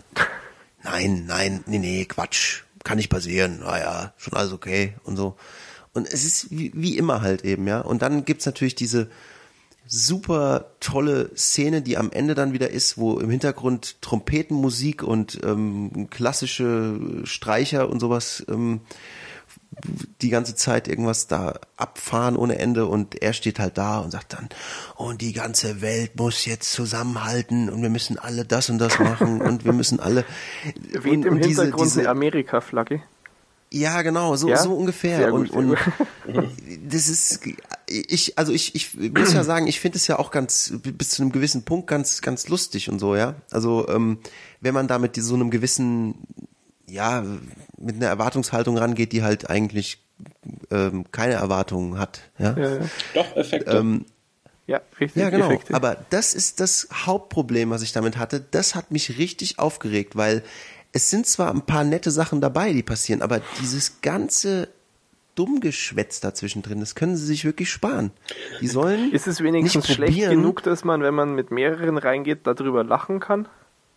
nee, Quatsch, kann nicht passieren, naja, schon alles okay und so. Und es ist wie immer halt eben, ja. Und dann gibt's natürlich diese super tolle Szene, die am Ende dann wieder ist, wo im Hintergrund Trompetenmusik und klassische Streicher und sowas die ganze Zeit irgendwas da abfahren ohne Ende und er steht halt da und sagt dann, und die ganze Welt muss jetzt zusammenhalten und wir müssen alle das und das machen und wir müssen alle... Weht im Hintergrund eine Amerika-Flagge. Ja, genau, so ungefähr. Sehr gut, und das ist, ich muss ja sagen, ich finde es ja auch bis zu einem gewissen Punkt ganz lustig und so, ja. Also, wenn man da mit so einem gewissen, ja, mit einer Erwartungshaltung rangeht, die halt eigentlich keine Erwartungen hat, ja. Ja. Doch, Effekte. Ja, richtig. Ja, genau. Effekte. Aber das ist das Hauptproblem, was ich damit hatte. Das hat mich richtig aufgeregt, weil es sind zwar ein paar nette Sachen dabei, die passieren, aber dieses ganze Dummgeschwätz dazwischen drin, das können sie sich wirklich sparen. Die sollen Ist es wenigstens nicht schlecht genug, dass man, wenn man mit mehreren reingeht, darüber lachen kann?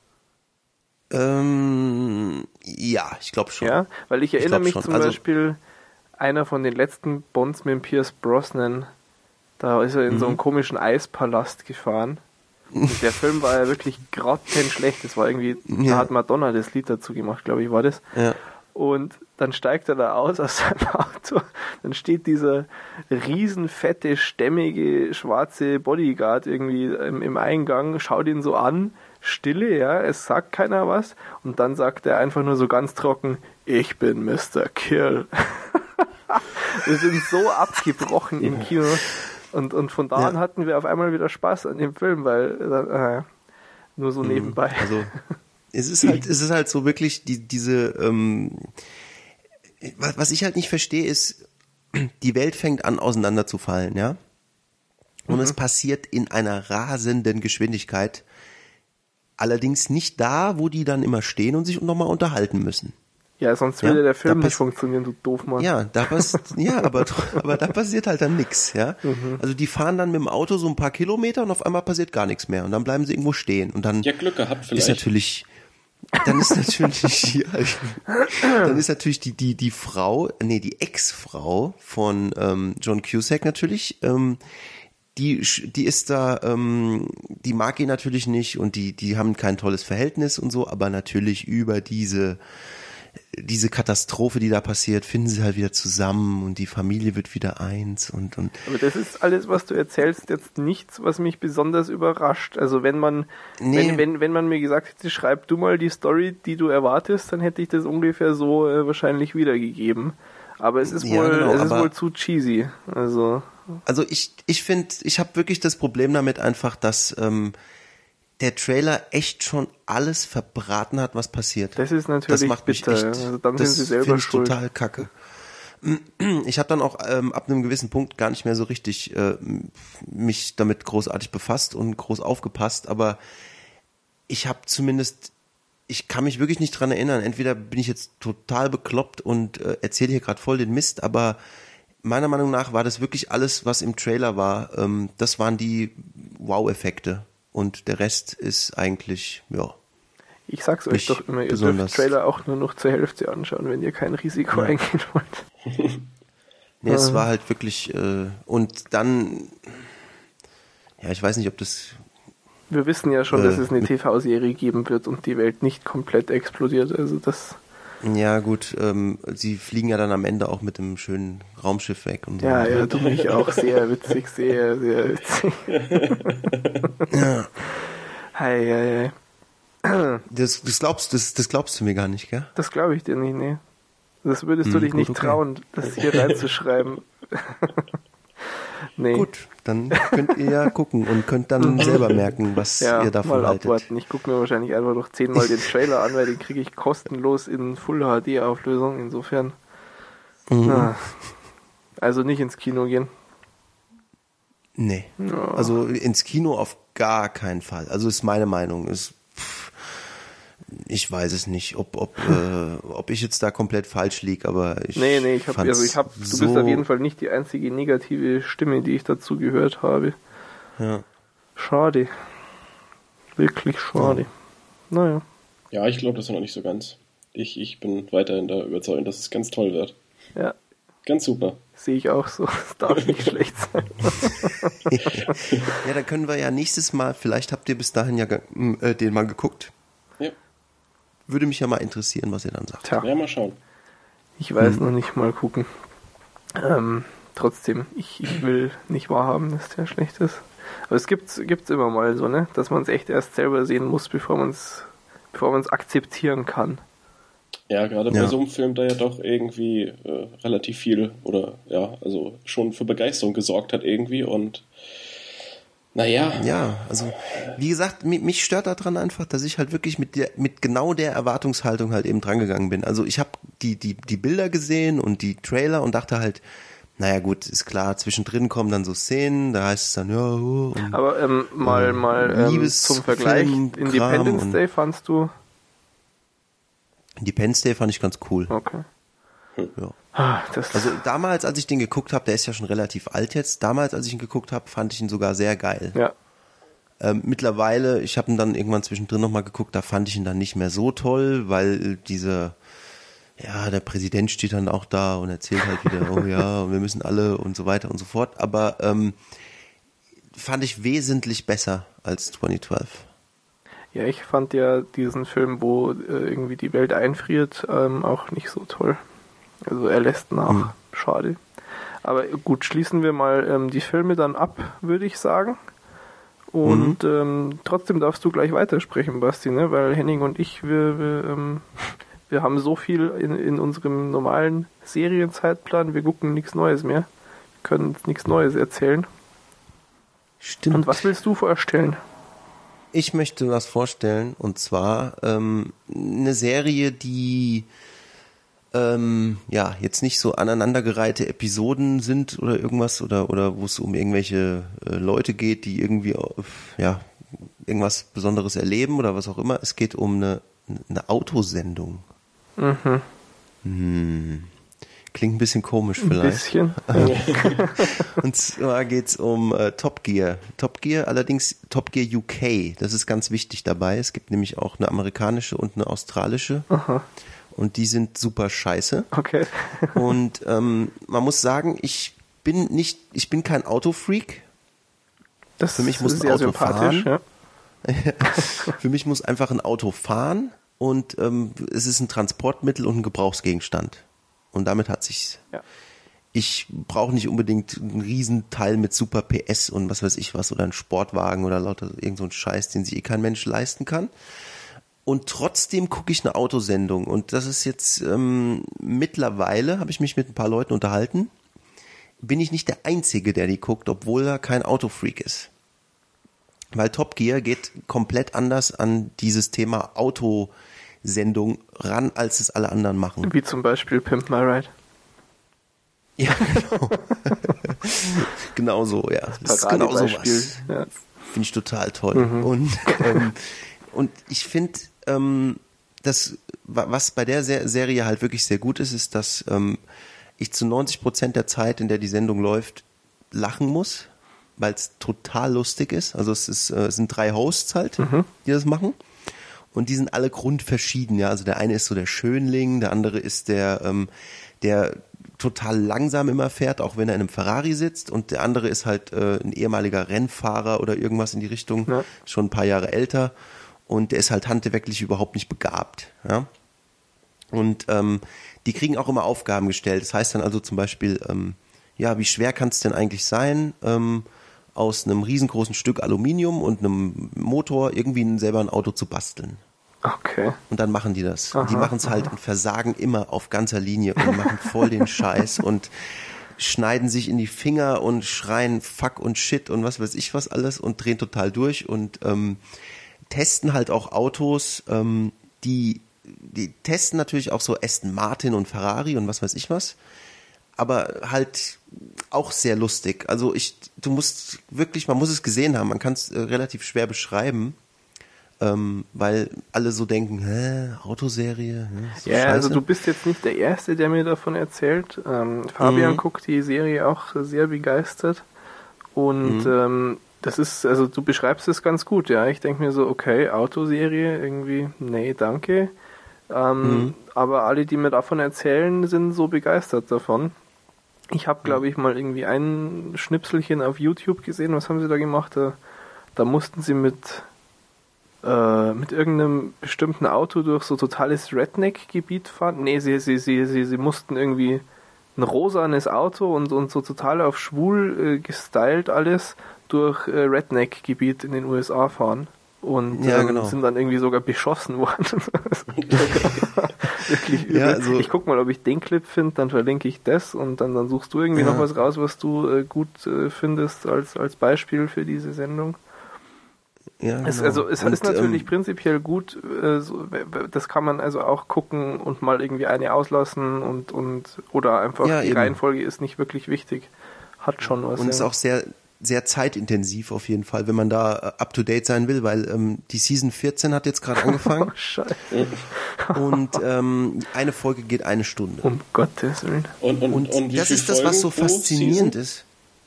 Ja, ich glaube schon. Ja, weil ich erinnere mich schon. zum Beispiel, einer von den letzten Bonds mit Pierce Brosnan, da ist er in so einen komischen Eispalast gefahren. Und der Film war ja wirklich grottenschlecht. Das war irgendwie, da hat Madonna das Lied dazu gemacht, glaube ich, war das. Ja. Und dann steigt er da aus seinem Auto, dann steht dieser riesenfette, stämmige, schwarze Bodyguard irgendwie im Eingang, schaut ihn so an, Stille, ja, es sagt keiner was und dann sagt er einfach nur so ganz trocken, ich bin Mr. Kill. Wir sind so abgebrochen im Kino. Und von da an hatten wir auf einmal wieder Spaß an dem Film, weil nur so nebenbei. Also es ist halt so wirklich diese was ich halt nicht verstehe ist, die Welt fängt an auseinanderzufallen, ja? Und es passiert in einer rasenden Geschwindigkeit. Allerdings nicht da, wo die dann immer stehen und sich nochmal unterhalten müssen. Ja, sonst würde der Film nicht funktionieren, du Doofmann. Ja, aber da passiert halt dann nix, ja. Also die fahren dann mit dem Auto so ein paar Kilometer und auf einmal passiert gar nichts mehr und dann bleiben sie irgendwo stehen und dann Ja, Glück gehabt vielleicht. Dann ist natürlich die Frau, die Ex-Frau von John Cusack natürlich, die ist da, die mag ihn natürlich nicht und die haben kein tolles Verhältnis und so, aber natürlich über diese diese Katastrophe, die da passiert, finden sie halt wieder zusammen und die Familie wird wieder eins und. Aber das ist alles, was du erzählst, jetzt nichts, was mich besonders überrascht. Also wenn man mir gesagt hätte, schreib du mal die Story, die du erwartest, dann hätte ich das ungefähr so wahrscheinlich wiedergegeben. Aber es ist wohl zu cheesy. Also ich finde, ich habe wirklich das Problem damit einfach, dass der Trailer echt schon alles verbraten hat, was passiert. Das ist natürlich das macht bitter. Mich echt, also dann sind sie selber schuld. Total kacke. Ich habe dann auch ab einem gewissen Punkt gar nicht mehr so richtig mich damit großartig befasst und groß aufgepasst, aber ich kann mich wirklich nicht dran erinnern. Entweder bin ich jetzt total bekloppt und erzähle hier gerade voll den Mist, aber meiner Meinung nach war das wirklich alles, was im Trailer war. Das waren die Wow-Effekte. Und der Rest ist eigentlich, ja. Ich sag's euch doch immer, ihr dürft Trailer auch nur noch zur Hälfte anschauen, wenn ihr kein Risiko eingehen wollt. Nee, es war halt wirklich, und dann, ja, ich weiß nicht, ob das... Wir wissen ja schon, dass es eine TV-Serie geben wird und die Welt nicht komplett explodiert, also das... Ja gut, sie fliegen ja dann am Ende auch mit einem schönen Raumschiff weg und so. Ja, du mich auch sehr witzig, sehr, sehr witzig. Ja. Hei. Das glaubst du mir gar nicht, gell? Das glaube ich dir nicht, nee. Das würdest du dich nicht trauen, das hier reinzuschreiben. Nee. Gut, dann könnt ihr ja gucken und könnt dann selber merken, was ihr davon haltet. Abwarten. Ich gucke mir wahrscheinlich einfach noch 10-mal den Trailer an, weil den kriege ich kostenlos in Full HD Auflösung, insofern. Also nicht ins Kino gehen. Nee. Ja. Also ins Kino auf gar keinen Fall. Also ist meine Meinung. Ich weiß es nicht, ob ich jetzt da komplett falsch liege, aber du bist auf jeden Fall nicht die einzige negative Stimme, die ich dazu gehört habe. Ja. Schade. Wirklich schade. Ja. Naja. Ja, ich glaube das noch nicht so ganz. Ich bin weiterhin da überzeugt, dass es ganz toll wird. Ja. Ganz super. Sehe ich auch so. Es darf nicht schlecht sein. Ja, dann können wir ja nächstes Mal, vielleicht habt ihr bis dahin ja den mal geguckt. Ja. Würde mich ja mal interessieren, was ihr dann sagt. Ja, mal schauen. Ich weiß noch nicht, mal gucken. Trotzdem, ich will nicht wahrhaben, dass der schlecht ist. Aber es gibt's immer mal so, ne, dass man es echt erst selber sehen muss, bevor man es akzeptieren kann. Ja, gerade bei so einem Film, der ja doch irgendwie relativ viel also schon für Begeisterung gesorgt hat irgendwie und naja. Ja, also wie gesagt, mich stört daran einfach, dass ich halt wirklich mit genau der Erwartungshaltung halt eben drangegangen bin. Also ich habe die Bilder gesehen und die Trailer und dachte halt, naja gut, ist klar, zwischendrin kommen dann so Szenen, da heißt es dann, ja, und, aber mal zum Vergleich, Independence Day fandst du? Independence Day fand ich ganz cool. Okay. Ja. Also damals, als ich den geguckt habe, der ist ja schon relativ alt jetzt, damals, als ich ihn geguckt habe, fand ich ihn sogar sehr geil. Ja. Mittlerweile, ich habe ihn dann irgendwann zwischendrin nochmal geguckt, da fand ich ihn dann nicht mehr so toll, weil der Präsident steht dann auch da und erzählt halt wieder, oh ja, wir müssen alle und so weiter und so fort, aber fand ich wesentlich besser als 2012. Ja, ich fand ja diesen Film, wo irgendwie die Welt einfriert, auch nicht so toll. Also er lässt nach. Schade. Aber gut, schließen wir mal die Filme dann ab, würde ich sagen. Und trotzdem darfst du gleich weitersprechen, Basti, ne? Weil Henning und ich, wir haben so viel in unserem normalen Serienzeitplan, wir gucken nichts Neues mehr. Wir können uns nichts Neues erzählen. Stimmt. Und was willst du vorstellen? Ich möchte was vorstellen, und zwar eine Serie, die jetzt nicht so aneinandergereihte Episoden sind oder irgendwas oder wo es um irgendwelche Leute geht, die irgendwie irgendwas Besonderes erleben oder was auch immer. Es geht um eine Autosendung. Klingt ein bisschen komisch vielleicht. Ein bisschen. Und zwar geht's um Top Gear. Top Gear, allerdings Top Gear UK. Das ist ganz wichtig dabei. Es gibt nämlich auch eine amerikanische und eine australische. Aha. Und die sind super scheiße. Okay. Und man muss sagen, ich bin kein Autofreak. Das für mich muss sehr ein Auto sympathisch, fahren. Ja. Für mich muss einfach ein Auto fahren. und es ist ein Transportmittel und ein Gebrauchsgegenstand. Und damit hat sich's. Ja. Ich brauche nicht unbedingt einen Riesenteil mit super PS und was weiß ich was oder einen Sportwagen oder lauter irgend so ein Scheiß, den sich kein Mensch leisten kann. Und trotzdem gucke ich eine Autosendung und das ist jetzt mittlerweile, habe ich mich mit ein paar Leuten unterhalten, bin ich nicht der Einzige, der die guckt, obwohl er kein Autofreak ist. Weil Top Gear geht komplett anders an dieses Thema Autosendung ran, als es alle anderen machen. Wie zum Beispiel Pimp My Ride. Ja, genau. Genau so, ja. Das ist genau sowas. Ja. Finde ich total toll. Und ich finde, was bei der Serie halt wirklich sehr gut ist, ist, dass ich zu 90% der Zeit, in der die Sendung läuft, lachen muss, weil es total lustig ist. Also es sind 3 Hosts halt, die das machen. Und die sind alle grundverschieden. Ja, also der eine ist so der Schönling, der andere ist der total langsam immer fährt, auch wenn er in einem Ferrari sitzt, und der andere ist halt ein ehemaliger Rennfahrer oder irgendwas in die Richtung, ja. Schon ein paar Jahre älter, und der ist halt handwerklich überhaupt nicht begabt. Ja? Und die kriegen auch immer Aufgaben gestellt. Das heißt dann also zum Beispiel, wie schwer kann es denn eigentlich sein, aus einem riesengroßen Stück Aluminium und einem Motor irgendwie selber ein Auto zu basteln. Okay. Und dann machen die das. Und die machen es halt und versagen immer auf ganzer Linie und machen voll den Scheiß und schneiden sich in die Finger und schreien Fuck und Shit und was weiß ich was alles und drehen total durch und testen halt auch Autos, die testen natürlich auch so Aston Martin und Ferrari und was weiß ich was, aber halt auch sehr lustig. Also man muss es gesehen haben, man kann es relativ schwer beschreiben. Weil alle so denken, Autoserie? So ja, Scheiße. Also du bist jetzt nicht der Erste, der mir davon erzählt. Fabian guckt die Serie auch sehr begeistert. Und das ist, also du beschreibst es ganz gut, ja. Ich denke mir so, okay, Autoserie, irgendwie, nee, danke. Aber alle, die mir davon erzählen, sind so begeistert davon. Ich habe, glaube ich, mal irgendwie ein Schnipselchen auf YouTube gesehen. Was haben sie da gemacht? Da mussten sie mit irgendeinem bestimmten Auto durch so totales Redneck-Gebiet fahren. Nee, sie mussten irgendwie ein rosanes Auto und so total auf schwul gestylt alles durch Redneck-Gebiet in den USA fahren. Und genau. Sind dann irgendwie sogar beschossen worden. Wirklich übel. Ja, also ich guck mal, ob ich den Clip finde, dann verlinke ich das und dann suchst du irgendwie noch was raus, was du gut findest als Beispiel für diese Sendung. Ja, genau. Es ist natürlich prinzipiell gut, das kann man also auch gucken und mal irgendwie eine auslassen und oder einfach die Reihenfolge ist nicht wirklich wichtig. Hat schon was. Und ist auch sehr, sehr zeitintensiv auf jeden Fall, wenn man da up to date sein will, weil die Season 14 hat jetzt gerade angefangen. Oh, Scheiße. Und eine Folge geht 1 Stunde. Um Gottes Willen. Und das ist das, was so faszinierend ist.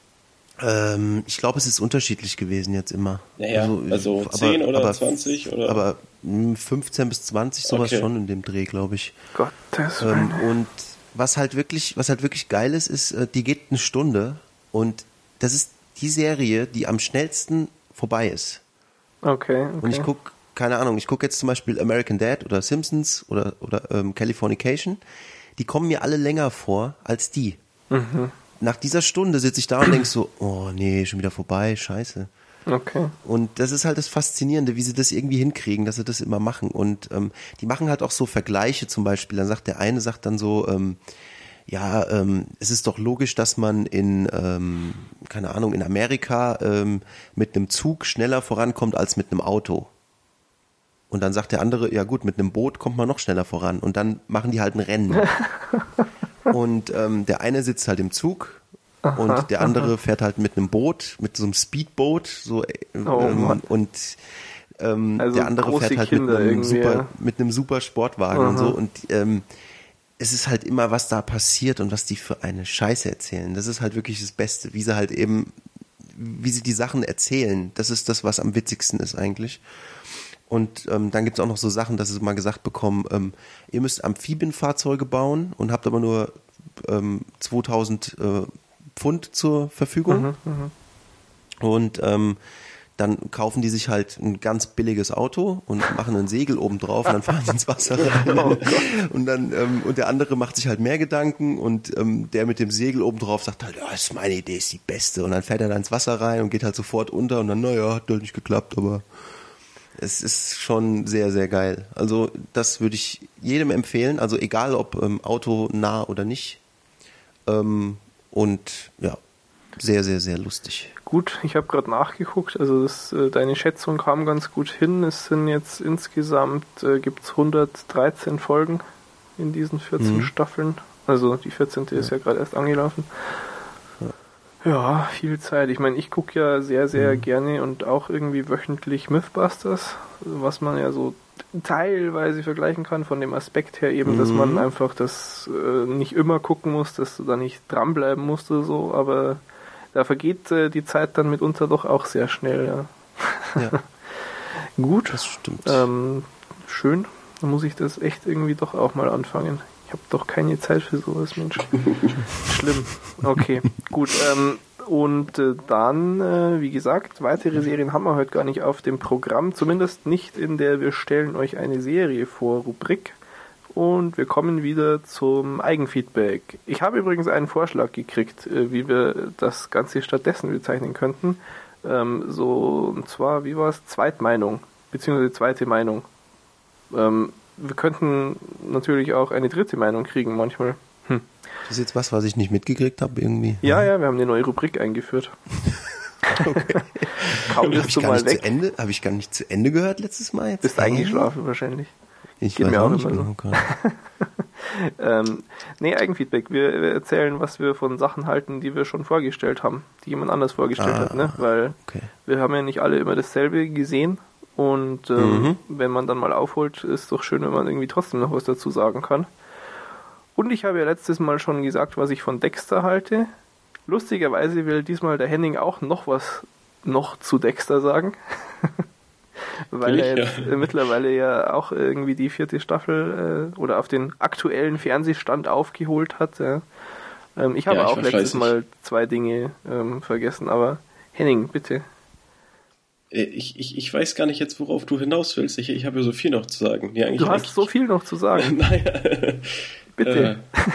Ich glaube, es ist unterschiedlich gewesen jetzt immer. Naja, also 10 oder 20 oder? Aber 15 bis 20, sowas schon in dem Dreh, glaube ich. Gottes Willen. Und was halt wirklich geil ist, die geht 1 Stunde und das ist die Serie, die am schnellsten vorbei ist. Okay. Und ich gucke jetzt zum Beispiel American Dad oder Simpsons oder Californication. Die kommen mir alle länger vor als die. Nach dieser Stunde sitze ich da und denke so, oh nee, schon wieder vorbei, scheiße. Okay. Und das ist halt das Faszinierende, wie sie das irgendwie hinkriegen, dass sie das immer machen. Und die machen halt auch so Vergleiche zum Beispiel. Dann sagt der eine dann so, es ist doch logisch, dass man in Amerika mit einem Zug schneller vorankommt als mit einem Auto. Und dann sagt der andere, ja gut, mit einem Boot kommt man noch schneller voran. Und dann machen die halt ein Rennen. Und der eine sitzt halt im Zug und der andere fährt halt mit einem Boot, mit so einem Speedboat, so und also der andere fährt halt mit einem super Sportwagen und so. Und es ist halt immer, was da passiert und was die für eine Scheiße erzählen. Das ist halt wirklich das Beste, wie sie die Sachen erzählen. Das ist das, was am witzigsten ist eigentlich. Und dann gibt es auch noch so Sachen, dass sie mal gesagt bekommen, ihr müsst Amphibienfahrzeuge bauen und habt aber nur 2000 Pfund zur Verfügung. Und dann kaufen die sich halt ein ganz billiges Auto und machen ein Segel oben drauf und dann fahren sie ins Wasser rein. Und dann und der andere macht sich halt mehr Gedanken und der mit dem Segel oben drauf sagt halt, ja, das ist meine Idee, ist die beste. Und dann fährt er da ins Wasser rein und geht halt sofort unter und dann, naja, hat halt nicht geklappt, aber es ist schon sehr, sehr geil. Also das würde ich jedem empfehlen, also egal ob Auto nah oder nicht. Und ja, sehr, sehr, sehr lustig. Gut, ich habe gerade nachgeguckt, also deine Schätzung kam ganz gut hin. Es sind jetzt insgesamt, gibt's 113 Folgen in diesen 14 Staffeln. Also die 14. ist ja gerade erst angelaufen. Ja, viel Zeit. Ich meine, ich gucke ja sehr, sehr gerne und auch irgendwie wöchentlich Mythbusters, was man ja so teilweise vergleichen kann von dem Aspekt her eben, dass man einfach das nicht immer gucken muss, dass du da nicht dranbleiben musst oder so, aber da vergeht die Zeit dann mitunter doch auch sehr schnell, ja. Ja. Gut. Das stimmt. Schön. Dann muss ich das echt irgendwie doch auch mal anfangen. Ich habe doch keine Zeit für sowas, Mensch. Schlimm. Okay, gut. Und dann, wie gesagt, weitere Serien haben wir heute gar nicht auf dem Programm. Zumindest nicht in der Wir stellen euch eine Serie vor Rubrik. Und wir kommen wieder zum Eigenfeedback. Ich habe übrigens einen Vorschlag gekriegt, wie wir das Ganze stattdessen bezeichnen könnten. Und zwar, wie war es? Zweitmeinung, beziehungsweise zweite Meinung. Wir könnten natürlich auch eine dritte Meinung kriegen manchmal. Das ist jetzt was ich nicht mitgekriegt habe irgendwie. Ja, wir haben eine neue Rubrik eingeführt. Okay. Kaum bist du mal weg. Habe ich gar nicht zu Ende gehört letztes Mal jetzt? Bist eingeschlafen wahrscheinlich. Ich Geht weiß mir auch auch nicht immer so. Genau. Eigenfeedback. Wir erzählen, was wir von Sachen halten, die wir schon vorgestellt haben, die jemand anders vorgestellt hat, ne? Weil wir haben ja nicht alle immer dasselbe gesehen und wenn man dann mal aufholt, ist es doch schön, wenn man irgendwie trotzdem noch was dazu sagen kann. Und ich habe ja letztes Mal schon gesagt, was ich von Dexter halte. Lustigerweise will diesmal der Henning auch noch was zu Dexter sagen. Weil er jetzt mittlerweile ja auch irgendwie die 4. Staffel oder auf den aktuellen Fernsehstand aufgeholt hat. Ja. Ich habe auch letztes Mal 2 Dinge vergessen, aber Henning, bitte. Ich weiß gar nicht jetzt, worauf du hinaus willst. Ich habe ja so viel noch zu sagen. Ja, du hast so viel noch zu sagen. Naja. Bitte.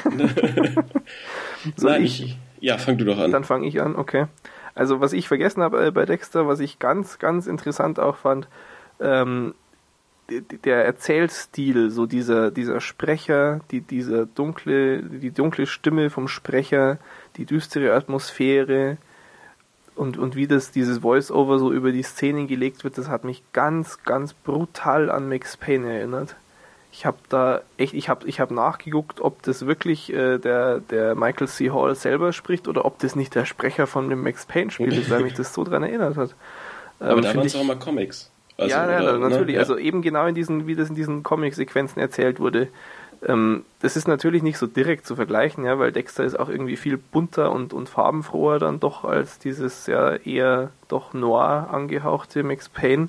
Ja, fang du doch an. Dann fange ich an, okay. Also was ich vergessen habe bei Dexter, was ich ganz, ganz interessant auch fand, der Erzählstil, so dieser Sprecher, die dunkle Stimme vom Sprecher, die düstere Atmosphäre und wie dieses Voice-Over so über die Szenen gelegt wird, das hat mich ganz, ganz brutal an Max Payne erinnert. Ich habe nachgeguckt, ob das wirklich der Michael C. Hall selber spricht oder ob das nicht der Sprecher von dem Max Payne Spiel ist, weil mich das so dran erinnert hat. Aber da waren es auch mal Comics. Also, natürlich. Ne? Also eben genau wie das in diesen Comic-Sequenzen erzählt wurde. Das ist natürlich nicht so direkt zu vergleichen, ja, weil Dexter ist auch irgendwie viel bunter und farbenfroher dann doch als dieses ja eher doch noir angehauchte Max Payne.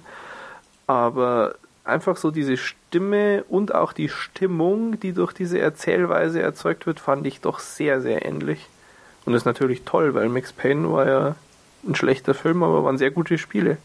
Aber einfach so diese Stimme und auch die Stimmung, die durch diese Erzählweise erzeugt wird, fand ich doch sehr, sehr ähnlich. Und das ist natürlich toll, weil Max Payne war ja ein schlechter Film, aber waren sehr gute Spiele.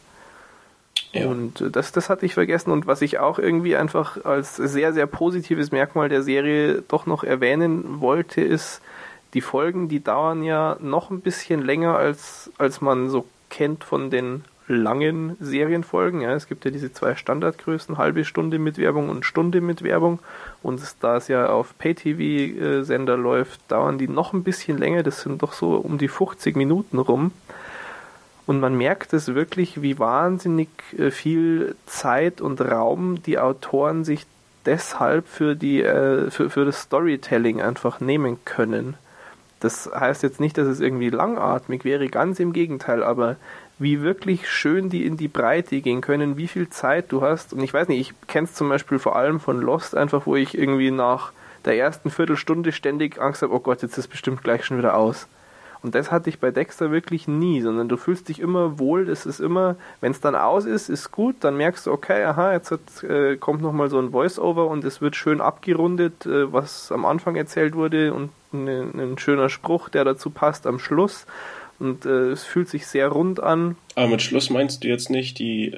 Ja. Und das hatte ich vergessen. Und was ich auch irgendwie einfach als sehr, sehr positives Merkmal der Serie doch noch erwähnen wollte, ist, die Folgen, die dauern ja noch ein bisschen länger, als man so kennt von den langen Serienfolgen. Ja, es gibt ja diese 2 Standardgrößen, halbe Stunde mit Werbung und Stunde mit Werbung. Und da es ja auf Pay-TV-Sender läuft, dauern die noch ein bisschen länger. Das sind doch so um die 50 Minuten rum. Und man merkt es wirklich, wie wahnsinnig viel Zeit und Raum die Autoren sich deshalb für das Storytelling einfach nehmen können. Das heißt jetzt nicht, dass es irgendwie langatmig wäre, ganz im Gegenteil, aber wie wirklich schön die in die Breite gehen können, wie viel Zeit du hast. Und ich weiß nicht, ich kenne es zum Beispiel vor allem von Lost, einfach wo ich irgendwie nach der ersten Viertelstunde ständig Angst habe, oh Gott, jetzt ist es bestimmt gleich schon wieder aus. Und das hatte ich bei Dexter wirklich nie, sondern du fühlst dich immer wohl, das ist immer, wenn es dann aus ist gut, dann merkst du, okay, aha, jetzt kommt nochmal so ein Voice-Over und es wird schön abgerundet, was am Anfang erzählt wurde und ein schöner Spruch, der dazu passt am Schluss. und es fühlt sich sehr rund an. Aber mit Schluss meinst du jetzt nicht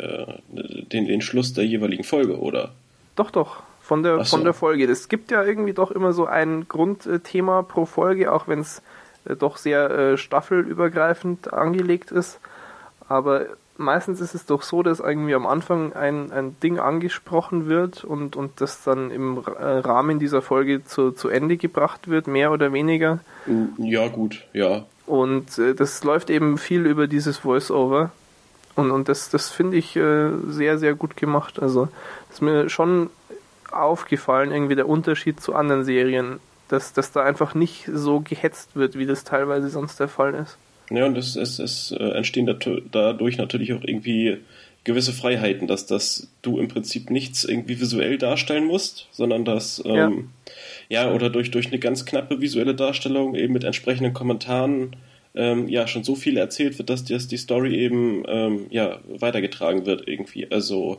den Schluss der jeweiligen Folge, oder? Doch, von der Folge. Es gibt ja irgendwie doch immer so ein Grundthema pro Folge, auch wenn es doch sehr staffelübergreifend angelegt ist. Aber meistens ist es doch so, dass irgendwie am Anfang ein Ding angesprochen wird und das dann im Rahmen dieser Folge zu Ende gebracht wird, mehr oder weniger. Ja, gut, ja. Und das läuft eben viel über dieses Voice-Over. Und das finde ich sehr, sehr gut gemacht. Also ist mir schon aufgefallen, irgendwie der Unterschied zu anderen Serien, dass da einfach nicht so gehetzt wird, wie das teilweise sonst der Fall ist. Ja, und es entstehen dadurch natürlich auch irgendwie gewisse Freiheiten, dass du im Prinzip nichts irgendwie visuell darstellen musst, sondern dass oder durch eine ganz knappe visuelle Darstellung eben mit entsprechenden Kommentaren schon so viel erzählt wird, dass die Story eben weitergetragen wird irgendwie. Also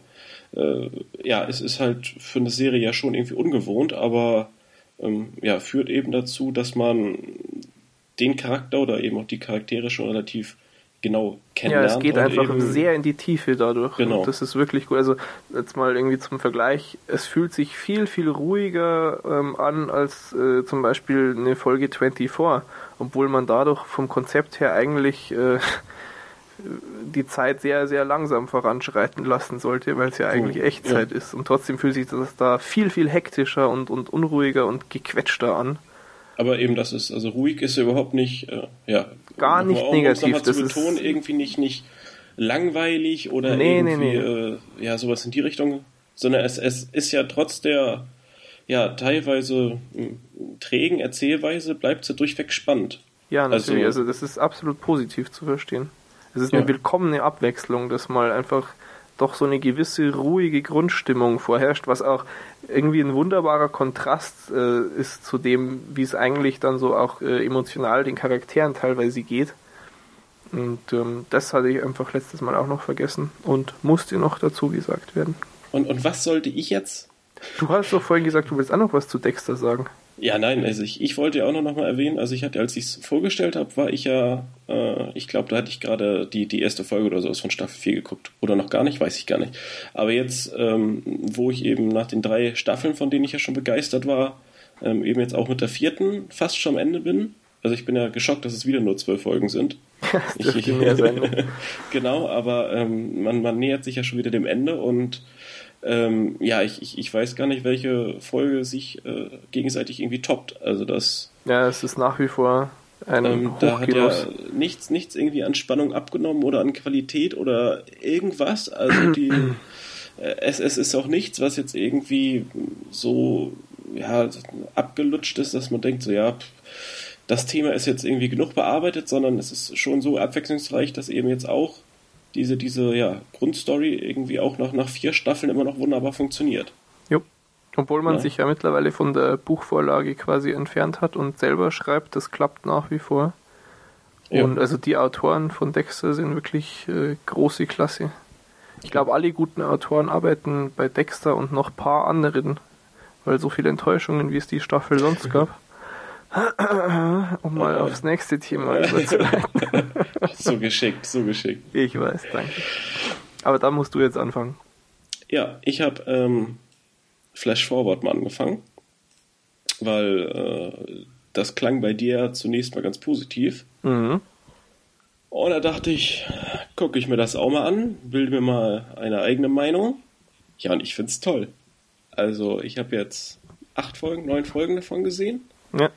es ist halt für eine Serie ja schon irgendwie ungewohnt, aber führt eben dazu, dass man den Charakter oder eben auch die Charaktere schon relativ genau kennenlernt. Ja, es geht einfach sehr in die Tiefe dadurch. Genau. Und das ist wirklich gut. Also jetzt mal irgendwie zum Vergleich, es fühlt sich viel, viel ruhiger an als zum Beispiel eine Folge 24, obwohl man dadurch vom Konzept her eigentlich die Zeit sehr, sehr langsam voranschreiten lassen sollte, weil es ja eigentlich Echtzeit ist. Und trotzdem fühlt sich das da viel, viel hektischer und unruhiger und gequetschter an. Aber eben, das ist, also ruhig ist ja überhaupt nicht, gar nicht negativ. Das ist irgendwie nicht langweilig oder sowas in die Richtung, sondern es ist ja trotz der teilweise trägen Erzählweise bleibt sie durchweg spannend. Ja, natürlich, also das ist absolut positiv zu verstehen. Es ist eine willkommene Abwechslung, dass mal einfach doch so eine gewisse ruhige Grundstimmung vorherrscht, was auch irgendwie ein wunderbarer Kontrast ist zu dem, wie es eigentlich dann so auch emotional den Charakteren teilweise geht. Und das hatte ich einfach letztes Mal auch noch vergessen und musste noch dazu gesagt werden. Und was sollte ich jetzt? Du hast doch vorhin gesagt, du willst auch noch was zu Dexter sagen. Ja, nein, also ich wollte ja auch noch mal erwähnen, also ich hatte, als ich es vorgestellt habe, war ich ja, ich glaube, da hatte ich gerade die erste Folge oder sowas von Staffel 4 geguckt. Oder noch gar nicht, weiß ich gar nicht. Aber jetzt, wo ich eben nach den 3 Staffeln, von denen ich ja schon begeistert war, eben jetzt auch mit der 4. fast schon am Ende bin. Also ich bin ja geschockt, dass es wieder nur 12 Folgen sind. Das dürfte mehr sein. Ne? Genau, aber man nähert sich ja schon wieder dem Ende und ich weiß gar nicht, welche Folge sich gegenseitig irgendwie toppt. Also das. Ja, es ist nach wie vor ein da hat ja nichts irgendwie an Spannung abgenommen oder an Qualität oder irgendwas. Also es ist auch nichts, was jetzt irgendwie so abgelutscht ist, dass man denkt, so das Thema ist jetzt irgendwie genug bearbeitet, sondern es ist schon so abwechslungsreich, dass eben jetzt auch diese Grundstory irgendwie auch nach 4 Staffeln immer noch wunderbar funktioniert. Jo. Obwohl man sich ja mittlerweile von der Buchvorlage quasi entfernt hat und selber schreibt, das klappt nach wie vor. Und also die Autoren von Dexter sind wirklich große Klasse. Ich glaube, alle guten Autoren arbeiten bei Dexter und noch ein paar anderen, weil so viele Enttäuschungen, wie es die Staffel sonst gab. Um mal aufs nächste Thema überzuleiten. So geschickt. Ich weiß, danke. Aber da musst du jetzt anfangen. Ja, ich habe Flash Forward mal angefangen, weil das klang bei dir zunächst mal ganz positiv. Mhm. Und da dachte ich, gucke ich mir das auch mal an, bilde mir mal eine eigene Meinung. Ja, und ich finde es toll. Also ich habe jetzt 9 Folgen davon gesehen. Ja.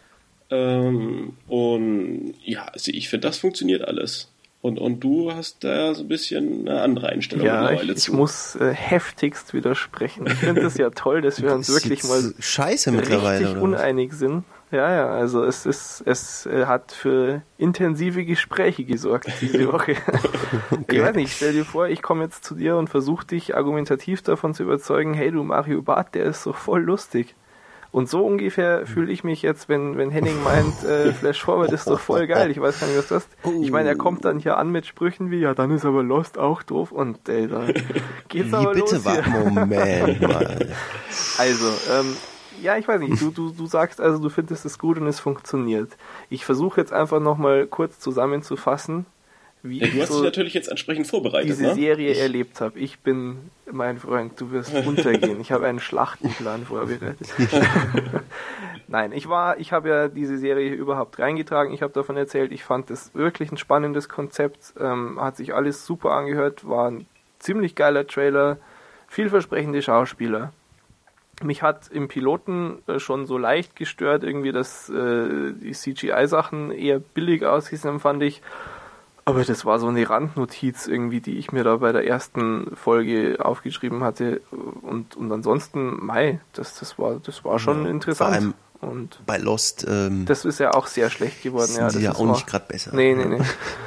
Und also ich finde, das funktioniert alles. Und du hast da so ein bisschen eine andere Einstellung mittlerweile zu. Ich muss heftigst widersprechen. Ich finde es ja toll, dass wir uns wirklich mal scheiße mittlerweile richtig uneinig sind. Ja, also es hat für intensive Gespräche gesorgt diese Woche. Okay. Ich weiß nicht, stell dir vor, ich komme jetzt zu dir und versuche dich argumentativ davon zu überzeugen, hey du Mario Barth, der ist doch voll lustig. Und so ungefähr fühle ich mich jetzt, wenn Henning meint, Flash Forward ist doch voll geil. Ich weiß gar nicht, was das ist. Ich meine, er kommt dann hier an mit Sprüchen wie, ja, dann ist aber Lost auch doof. Und da geht's aber los. Bitte, Moment mal. Also, Ja, ich weiß nicht, du sagst also, du findest es gut und es funktioniert. Ich versuche jetzt einfach nochmal kurz zusammenzufassen, wie du hast dich natürlich jetzt entsprechend vorbereitet, diese Serie erlebt habe. Ich bin, mein Freund, du wirst untergehen. Ich habe einen Schlachtenplan vorbereitet. Nein, ich habe ja diese Serie überhaupt reingetragen. Ich habe davon erzählt, ich fand das wirklich ein spannendes Konzept. Hat sich alles super angehört, war ein ziemlich geiler Trailer, vielversprechende Schauspieler. Mich hat im Piloten schon so leicht gestört, irgendwie, dass die CGI-Sachen eher billig ausgesehen, fand ich. Aber das war so eine Randnotiz irgendwie, die ich mir da bei der ersten Folge aufgeschrieben hatte. Und ansonsten, das war schon interessant. Vor allem und bei Lost. Das ist ja auch sehr schlecht geworden. Sind sie ja auch nicht gerade besser. Nee.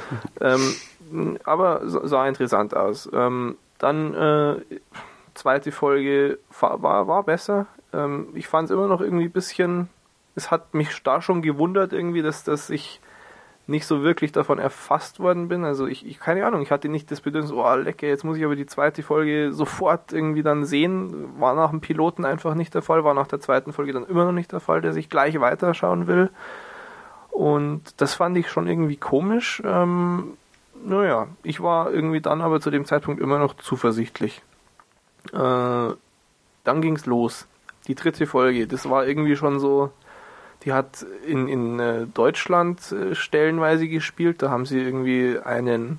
Aber sah interessant aus. Dann zweite Folge war besser. Ich fand es immer noch irgendwie ein bisschen, es hat mich da schon gewundert irgendwie, dass ich nicht so wirklich davon erfasst worden bin. Also ich keine Ahnung, ich hatte nicht das Bedürfnis, oh lecker, jetzt muss ich aber die zweite Folge sofort irgendwie dann sehen. War nach dem Piloten einfach nicht der Fall, war nach der zweiten Folge dann immer noch nicht der Fall, dass ich gleich weiterschauen will. Und das fand ich schon irgendwie komisch. Naja, ich war irgendwie dann aber zu dem Zeitpunkt immer noch zuversichtlich. Dann ging's los. Die dritte Folge, das war irgendwie schon so, die hat in Deutschland stellenweise gespielt, da haben sie irgendwie einen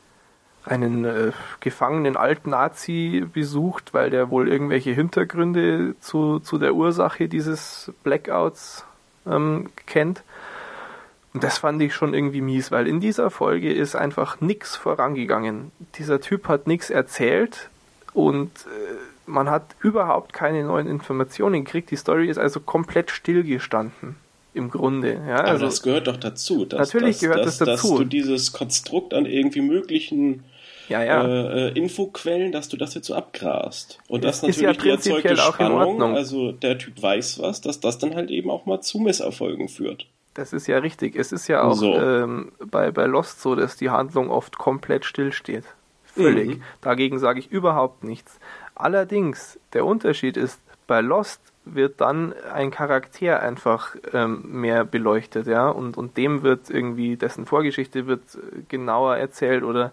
gefangenen Alt-Nazi besucht, weil der wohl irgendwelche Hintergründe zu der Ursache dieses Blackouts kennt. Und das fand ich schon irgendwie mies, weil in dieser Folge ist einfach nichts vorangegangen. Dieser Typ hat nichts erzählt und man hat überhaupt keine neuen Informationen gekriegt. Die Story ist also komplett stillgestanden, im Grunde. Ja, aber also, das gehört doch dazu. Natürlich gehört das dazu. Dass du dieses Konstrukt an irgendwie möglichen Infoquellen, dass du das jetzt so abgrast. Und das natürlich ja die erzeugte auch in Spannung, Ordnung. also der Typ weiß was, dass das dann halt eben auch mal zu Misserfolgen führt. Das ist ja richtig. Es ist ja auch So. bei Lost so, dass die Handlung oft komplett stillsteht. Völlig. Dagegen sage ich überhaupt nichts. Allerdings, der Unterschied ist, bei Lost wird dann ein Charakter einfach mehr beleuchtet, ja, und dem wird irgendwie, dessen Vorgeschichte wird genauer erzählt oder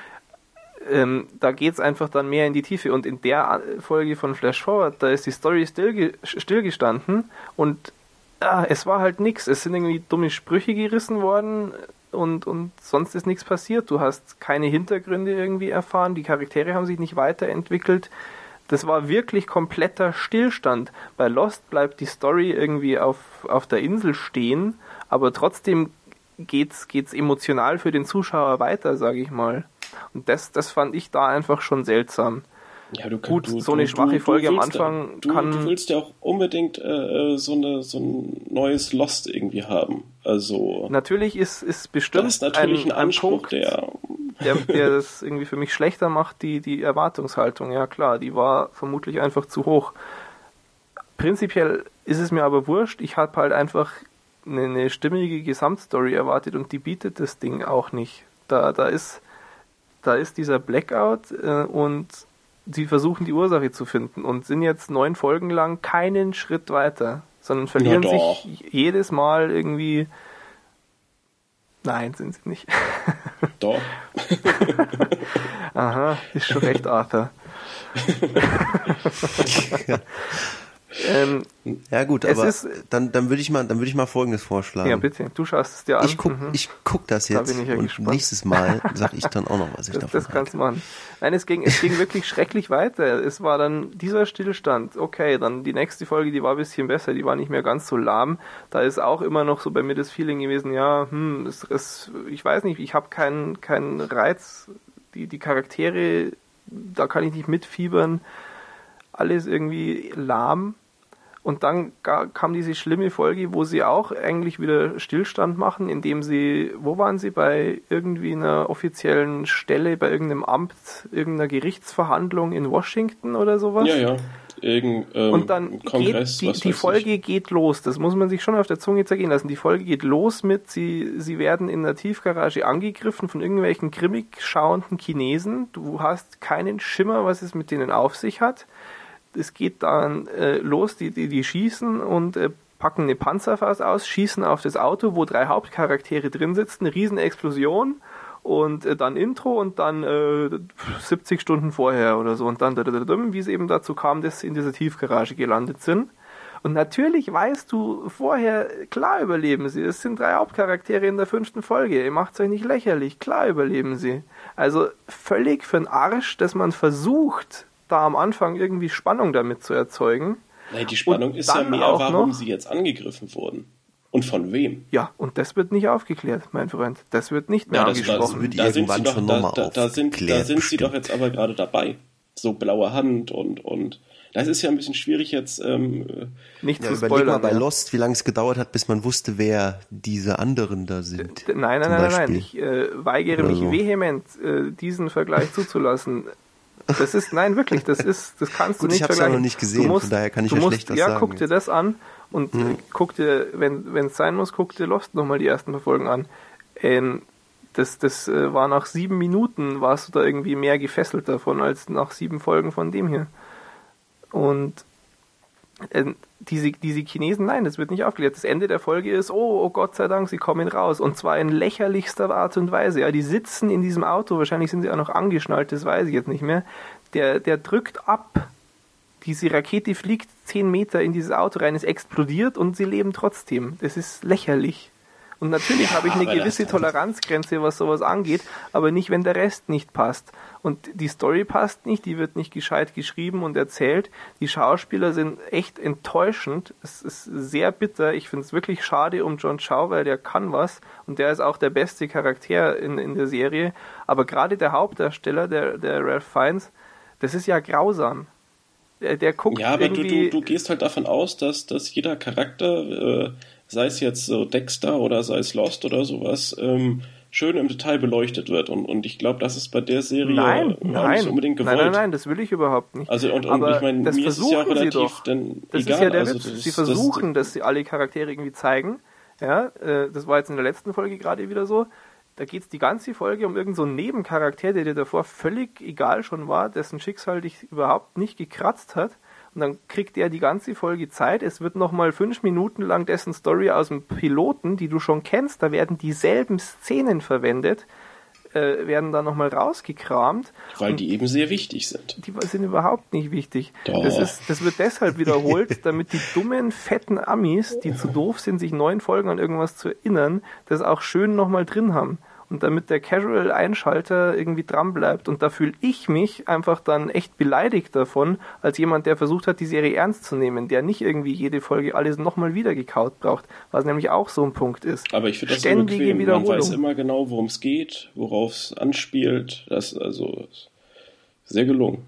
da geht's einfach dann mehr in die Tiefe. Und in der Folge von Flash Forward, da ist die Story stillgestanden und es war halt nichts. Es sind irgendwie dumme Sprüche gerissen worden und sonst ist nichts passiert. Du hast keine Hintergründe irgendwie erfahren, die Charaktere haben sich nicht weiterentwickelt. Das war wirklich kompletter Stillstand. Bei Lost bleibt die Story irgendwie auf der Insel stehen, aber trotzdem geht's emotional für den Zuschauer weiter, sage ich mal. Und das fand ich da einfach schon seltsam. Ja, so eine schwache Folge am Anfang kann... Du willst ja auch unbedingt so ein neues Lost irgendwie haben. Also natürlich ist bestimmt das ist natürlich ein Anspruch, Punkt, der das irgendwie für mich schlechter macht, die Erwartungshaltung. Ja klar, die war vermutlich einfach zu hoch. Prinzipiell ist es mir aber wurscht. Ich habe halt einfach eine stimmige Gesamtstory erwartet und die bietet das Ding auch nicht. Da ist dieser Blackout und sie versuchen die Ursache zu finden und sind jetzt 9 Folgen lang keinen Schritt weiter, sondern verlieren sich jedes Mal irgendwie. Nein, sind sie nicht. Doch. Aha, ist schon recht, Arthur. Ja gut, aber dann würde ich mal Folgendes vorschlagen. Ja bitte, du schaust es dir an. Ich guck das jetzt da bin ich ja und gespannt. Nächstes Mal sage ich dann auch noch, was ich davon Das kannst du machen. Nein, es ging wirklich schrecklich weiter. Es war dann dieser Stillstand. Okay, dann die nächste Folge, die war ein bisschen besser, die war nicht mehr ganz so lahm. Da ist auch immer noch so bei mir das Feeling gewesen, ja, ich weiß nicht, ich habe keinen Reiz, die Charaktere, da kann ich nicht mitfiebern. Alles irgendwie lahm. Und dann kam diese schlimme Folge, wo sie auch eigentlich wieder Stillstand machen, indem sie, wo waren sie, bei irgendwie einer offiziellen Stelle, bei irgendeinem Amt, irgendeiner Gerichtsverhandlung in Washington oder sowas? Ja. Und dann Kongress, geht die Folge geht los, das muss man sich schon auf der Zunge zergehen lassen. Die Folge geht los mit, sie werden in der Tiefgarage angegriffen von irgendwelchen grimmig schauenden Chinesen. Du hast keinen Schimmer, was es mit denen auf sich hat. es geht dann los, die schießen und packen eine Panzerfaust aus, schießen auf das Auto, wo 3 Hauptcharaktere drin sitzen, eine riesen Explosion und dann Intro und dann 70 Stunden vorher oder so und dann, wie es eben dazu kam, dass sie in dieser Tiefgarage gelandet sind. Und natürlich weißt du vorher, klar überleben sie. Es sind 3 Hauptcharaktere in der 5. Folge. Ihr macht's euch nicht lächerlich. Klar überleben sie. Also völlig für den Arsch, dass man versucht, da am Anfang irgendwie Spannung damit zu erzeugen. Nein, die Spannung ist ja mehr, warum sie jetzt angegriffen wurden. Und von wem? Ja, und das wird nicht aufgeklärt, mein Freund. Das wird nicht mehr angesprochen. Da sind sie doch jetzt aber gerade dabei. So blaue Hand und das ist ja ein bisschen schwierig jetzt. Nicht zu spoilern. Überleg mal bei Lost, wie lange es gedauert hat, bis man wusste, wer diese anderen da sind. Nein. Ich weigere mich vehement, diesen Vergleich zuzulassen. Das ist, nein, wirklich, das kannst du nicht vergleichen. Ich habe es ja noch nicht gesehen, von daher kann ich schlecht was sagen. Ja, guck dir das an und guck dir, wenn es sein muss, guck dir Lost nochmal die ersten paar Folgen an. Das war nach 7 Minuten, warst du da irgendwie mehr gefesselt davon, als nach 7 Folgen von dem hier. Und diese Chinesen, nein, das wird nicht aufgeklärt. Das Ende der Folge ist, oh Gott sei Dank, sie kommen raus. Und zwar in lächerlichster Art und Weise. Ja, die sitzen in diesem Auto, wahrscheinlich sind sie auch noch angeschnallt, das weiß ich jetzt nicht mehr. Der drückt ab, diese Rakete fliegt 10 Meter in dieses Auto rein, es explodiert und sie leben trotzdem. Das ist lächerlich. Und natürlich habe ich eine gewisse Toleranzgrenze, was sowas angeht, aber nicht, wenn der Rest nicht passt. Und die Story passt nicht, die wird nicht gescheit geschrieben und erzählt. Die Schauspieler sind echt enttäuschend. Es ist sehr bitter. Ich finde es wirklich schade um John Cho, weil der kann was und der ist auch der beste Charakter in der Serie. Aber gerade der Hauptdarsteller, der Ralph Fiennes, das ist ja grausam. Der guckt ja, aber du gehst halt davon aus, dass jeder Charakter, sei es jetzt so Dexter oder sei es Lost oder sowas, schön im Detail beleuchtet wird. Und ich glaube, das ist bei der Serie auch nicht so unbedingt gewollt. Nein, das will ich überhaupt nicht. Also und ich meine, mir ist es ja relativ dann das egal. Ist ja der Witz. Sie versuchen, dass sie alle Charaktere irgendwie zeigen. Ja, das war jetzt in der letzten Folge gerade wieder so. Da geht es die ganze Folge um irgendeinen so einen Nebencharakter, der dir davor völlig egal schon war, dessen Schicksal dich überhaupt nicht gekratzt hat. Und dann kriegt er die ganze Folge Zeit. Es wird nochmal 5 Minuten lang dessen Story aus dem Piloten, die du schon kennst, da werden dieselben Szenen verwendet, werden da nochmal rausgekramt. Weil die eben sehr wichtig sind. Die sind überhaupt nicht wichtig. Doch. Das wird deshalb wiederholt, damit die dummen, fetten Amis, die zu doof sind, sich 9 Folgen an irgendwas zu erinnern, das auch schön nochmal drin haben. Und damit der Casual-Einschalter irgendwie dran bleibt. Und da fühle ich mich einfach dann echt beleidigt davon, als jemand, der versucht hat, die Serie ernst zu nehmen, der nicht irgendwie jede Folge alles nochmal wieder gekaut braucht, was nämlich auch so ein Punkt ist. Aber ich finde das so bequem. Man weiß immer genau, worum es geht, worauf es anspielt. Das ist also sehr gelungen.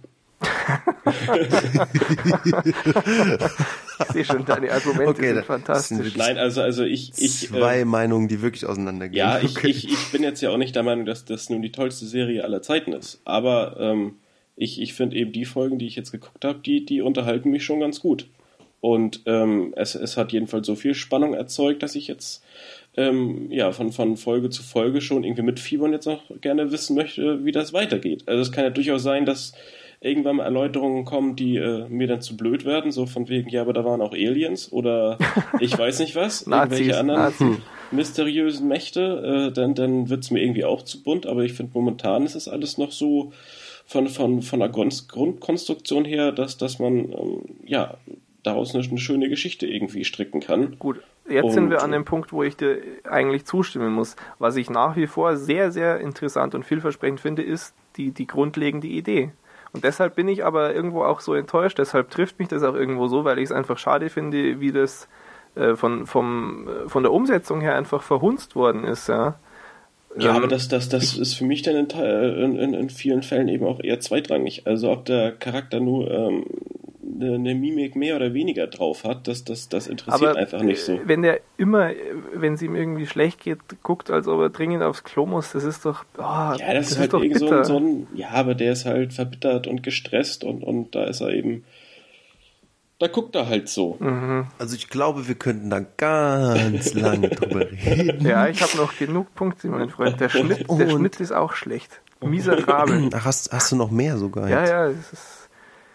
Ich sehe schon, deine Argumente sind fantastisch. Nein, also ich zwei Meinungen, die wirklich auseinandergehen. Ja, ich bin jetzt ja auch nicht der Meinung, dass das nun die tollste Serie aller Zeiten ist. Aber ich finde eben die Folgen, die ich jetzt geguckt habe, die unterhalten mich schon ganz gut. Und es hat jedenfalls so viel Spannung erzeugt, dass ich jetzt von Folge zu Folge schon irgendwie mitfiebern jetzt auch gerne wissen möchte, wie das weitergeht. Also es kann ja durchaus sein, dass irgendwann mal Erläuterungen kommen, die mir dann zu blöd werden, so von wegen, ja, aber da waren auch Aliens oder ich weiß nicht was, irgendwelche anderen mysteriösen Mächte, dann wird es mir irgendwie auch zu bunt, aber ich finde momentan ist es alles noch so von der Grundkonstruktion her, dass man daraus eine schöne Geschichte irgendwie stricken kann. Gut, jetzt sind wir an dem Punkt, wo ich dir eigentlich zustimmen muss. Was ich nach wie vor sehr, sehr interessant und vielversprechend finde, ist die grundlegende Idee. Und deshalb bin ich aber irgendwo auch so enttäuscht, deshalb trifft mich das auch irgendwo so, weil ich es einfach schade finde, wie das von der Umsetzung her einfach verhunzt worden ist. Ja, aber das ist für mich dann in vielen Fällen eben auch eher zweitrangig. Also ob der Charakter nur eine Mimik mehr oder weniger drauf hat, das interessiert aber einfach nicht so. Wenn es ihm irgendwie schlecht geht, guckt, als ob er dringend aufs Klo muss, das ist doch das ist halt doch irgendwie so ein aber der ist halt verbittert und gestresst und da ist er eben, da guckt er halt so. Mhm. Also ich glaube, wir könnten da ganz lange drüber reden. Ja, ich habe noch genug Punkte, mein Freund. Der Schnitt ist auch schlecht. Miserabel. Ach, hast du noch mehr sogar? Ja, es ist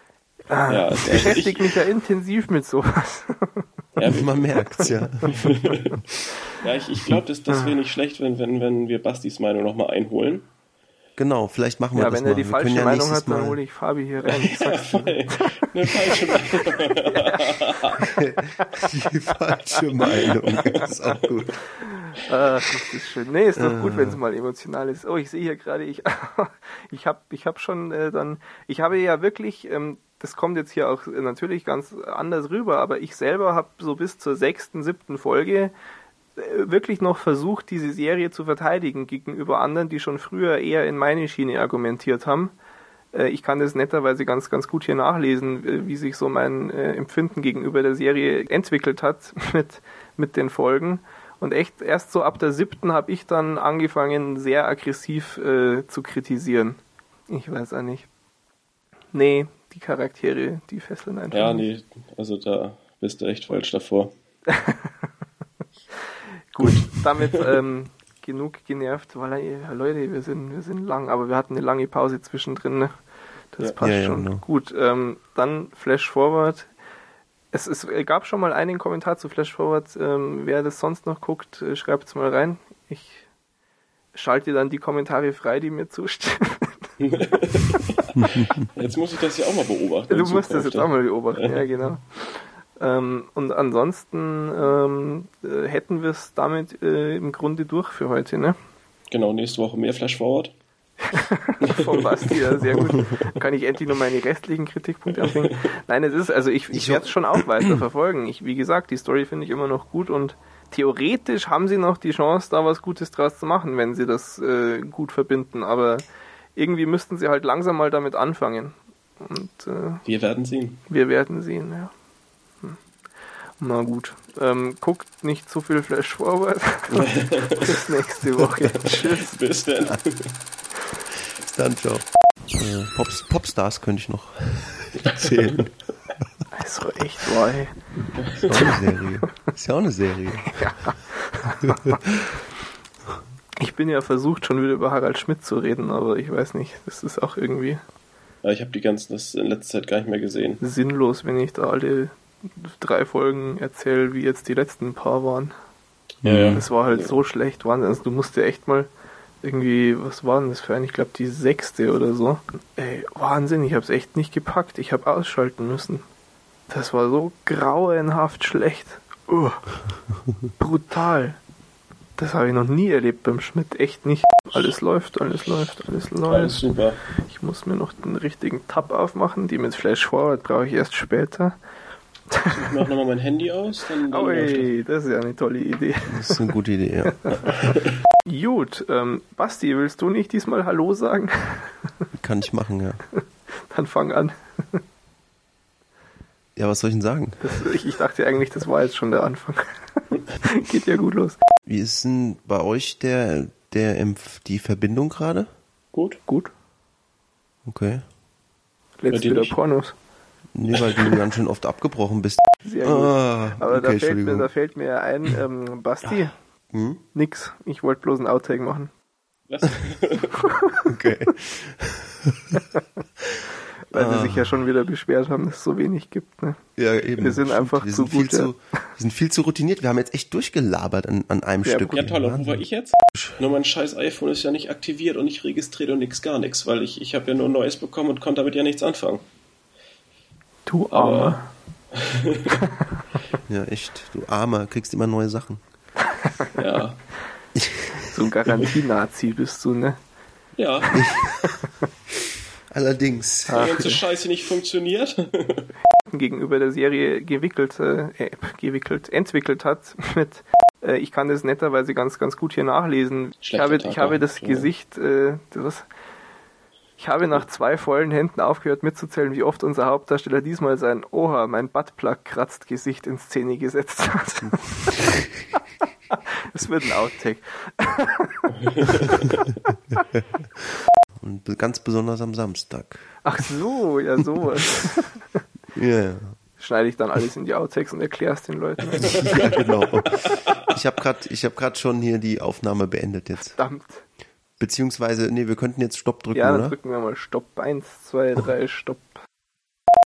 Ja, Ich beschäftige mich ja intensiv mit sowas. ja, Man merkt's, ja. ja, ich glaube, das wäre nicht schlecht, wenn wir Bastis Meinung nochmal einholen. Genau, vielleicht machen wir Ja, das wenn mal. er die Wir können falsche ja Meinung nächstes hat, dann Mal- hole ich Fabi hier rein. Ich Ja, sag's dir. voll. Eine falsche Meinung. Die falsche Meinung. Das ist auch gut. Das ist schön. Nee, ist doch gut, wenn es mal emotional ist. Oh, ich sehe hier gerade, ich hab schon ich habe ja wirklich, das kommt jetzt hier auch natürlich ganz anders rüber, aber ich selber habe so bis zur 6., 7. Folge wirklich noch versucht, diese Serie zu verteidigen gegenüber anderen, die schon früher eher in meine Schiene argumentiert haben. Ich kann das netterweise ganz, ganz gut hier nachlesen, wie sich so mein Empfinden gegenüber der Serie entwickelt hat mit den Folgen. Und echt erst so ab der 7. habe ich dann angefangen, sehr aggressiv zu kritisieren. Ich weiß auch nicht. Nee, die Charaktere, die fesseln einfach. Ja, nicht. nee, also da bist du echt falsch davor. Gut, damit genug genervt, weil Leute, wir sind lang, aber wir hatten eine lange Pause zwischendrin. Ne? Das Ja. passt Ja, schon. genau. Gut, dann Flash Forward. Es gab schon mal einen Kommentar zu Flash Forward. Wer das sonst noch guckt, schreibt es mal rein. Ich schalte dann die Kommentare frei, die mir zustimmen. Jetzt muss ich das ja auch mal beobachten. Du in musst das Zukunft, jetzt auch mal beobachten, ja genau. Und ansonsten hätten wir es damit im Grunde durch für heute, ne? Genau, nächste Woche mehr Flash Forward. Vom Basti, ja, sehr gut. Dann kann ich endlich noch meine restlichen Kritikpunkte anbringen. Nein, es ist, also ich werde es schon auch weiter verfolgen. Wie gesagt, die Story finde ich immer noch gut und theoretisch haben sie noch die Chance, da was Gutes draus zu machen, wenn sie das gut verbinden. Aber irgendwie müssten sie halt langsam mal damit anfangen. Und Wir werden sehen. wir werden sehen, ja. Na gut. Guckt nicht zu viel Flash Forward. Bis nächste Woche. Tschüss. Bis dann. Bis dann, ciao. Popstars könnte ich noch erzählen. Also echt, boah, ey. Ist auch eine Serie. Ist ja auch eine Serie. Ich bin ja versucht, schon wieder über Harald Schmidt zu reden, aber ich weiß nicht, das ist auch irgendwie Aber ich habe das in letzter Zeit gar nicht mehr gesehen. sinnlos, wenn ich da alle 3 Folgen erzähle, wie jetzt die letzten paar waren. Ja. Das war halt so schlecht, Wahnsinn. Also du musst ja echt mal irgendwie, was war denn das für ein? Ich glaube die 6. oder so. Ey, Wahnsinn, ich hab's echt nicht gepackt. Ich habe ausschalten müssen. Das war so grauenhaft schlecht. Brutal. Das habe ich noch nie erlebt beim Schmidt, echt nicht. Alles läuft, alles läuft, alles Alles läuft. super. Ich muss mir noch den richtigen Tab aufmachen. Die mit Flash Forward brauche ich erst später. Ich mache nochmal mein Handy aus. Dann läuft Ui, das ist ja eine tolle Idee. Das ist eine gute Idee, ja. Gut, Basti, willst du nicht diesmal Hallo sagen? Kann ich machen, ja. Dann fang an. Ja, was soll ich denn sagen? Ich dachte eigentlich, das war jetzt schon der Anfang. Geht ja gut los. Wie ist denn bei euch die Verbindung gerade? gut. Gut. Okay. Letzt dir wieder nicht? Pornos. Nee, weil du ganz schön oft abgebrochen bist. Sehr gut. Ah, Aber okay, da fällt mir ein, Basti, Hm? nix. Ich wollte bloß ein Outtake machen. Was? Okay. Weil sie sich ja schon wieder beschwert haben, dass es so wenig gibt. Ne? Ja, eben. Wir sind einfach wir zu sind viel gut, ja. Wir sind viel zu routiniert. Wir haben jetzt echt durchgelabert an einem Ja, Stück. Ja, toll. Und wo war Wahnsinn. ich jetzt? Nur mein scheiß iPhone ist ja nicht aktiviert und nicht registriert und nix gar nichts, weil ich habe ja nur ein neues bekommen und konnte damit ja nichts anfangen. Du Armer. Ja, echt. Du Armer, kriegst immer neue Sachen. Ja. So ein Garantie-Nazi bist du, ne? Ja, Allerdings. die ganze Scheiße nicht funktioniert. Gegenüber der Serie entwickelt hat mit ich kann das netterweise ganz, ganz gut hier nachlesen. Ich Schlechter habe Tag, das ja. Gesicht, ich habe nach 2 vollen Händen aufgehört mitzuzählen, wie oft unser Hauptdarsteller diesmal sein Oha, mein Buttplug kratzt Gesicht in Szene gesetzt hat. Es wird ein Outtake. Und ganz besonders am Samstag. Ach so, ja sowas. Ja, Schneide ich dann alles in die Outtakes und erkläre es den Leuten. ja genau. Ich habe grad schon hier die Aufnahme beendet jetzt. Verdammt. Beziehungsweise, nee, wir könnten jetzt Stopp drücken, Ja, dann oder? drücken wir mal Stopp. 1, 2, 3, Stopp.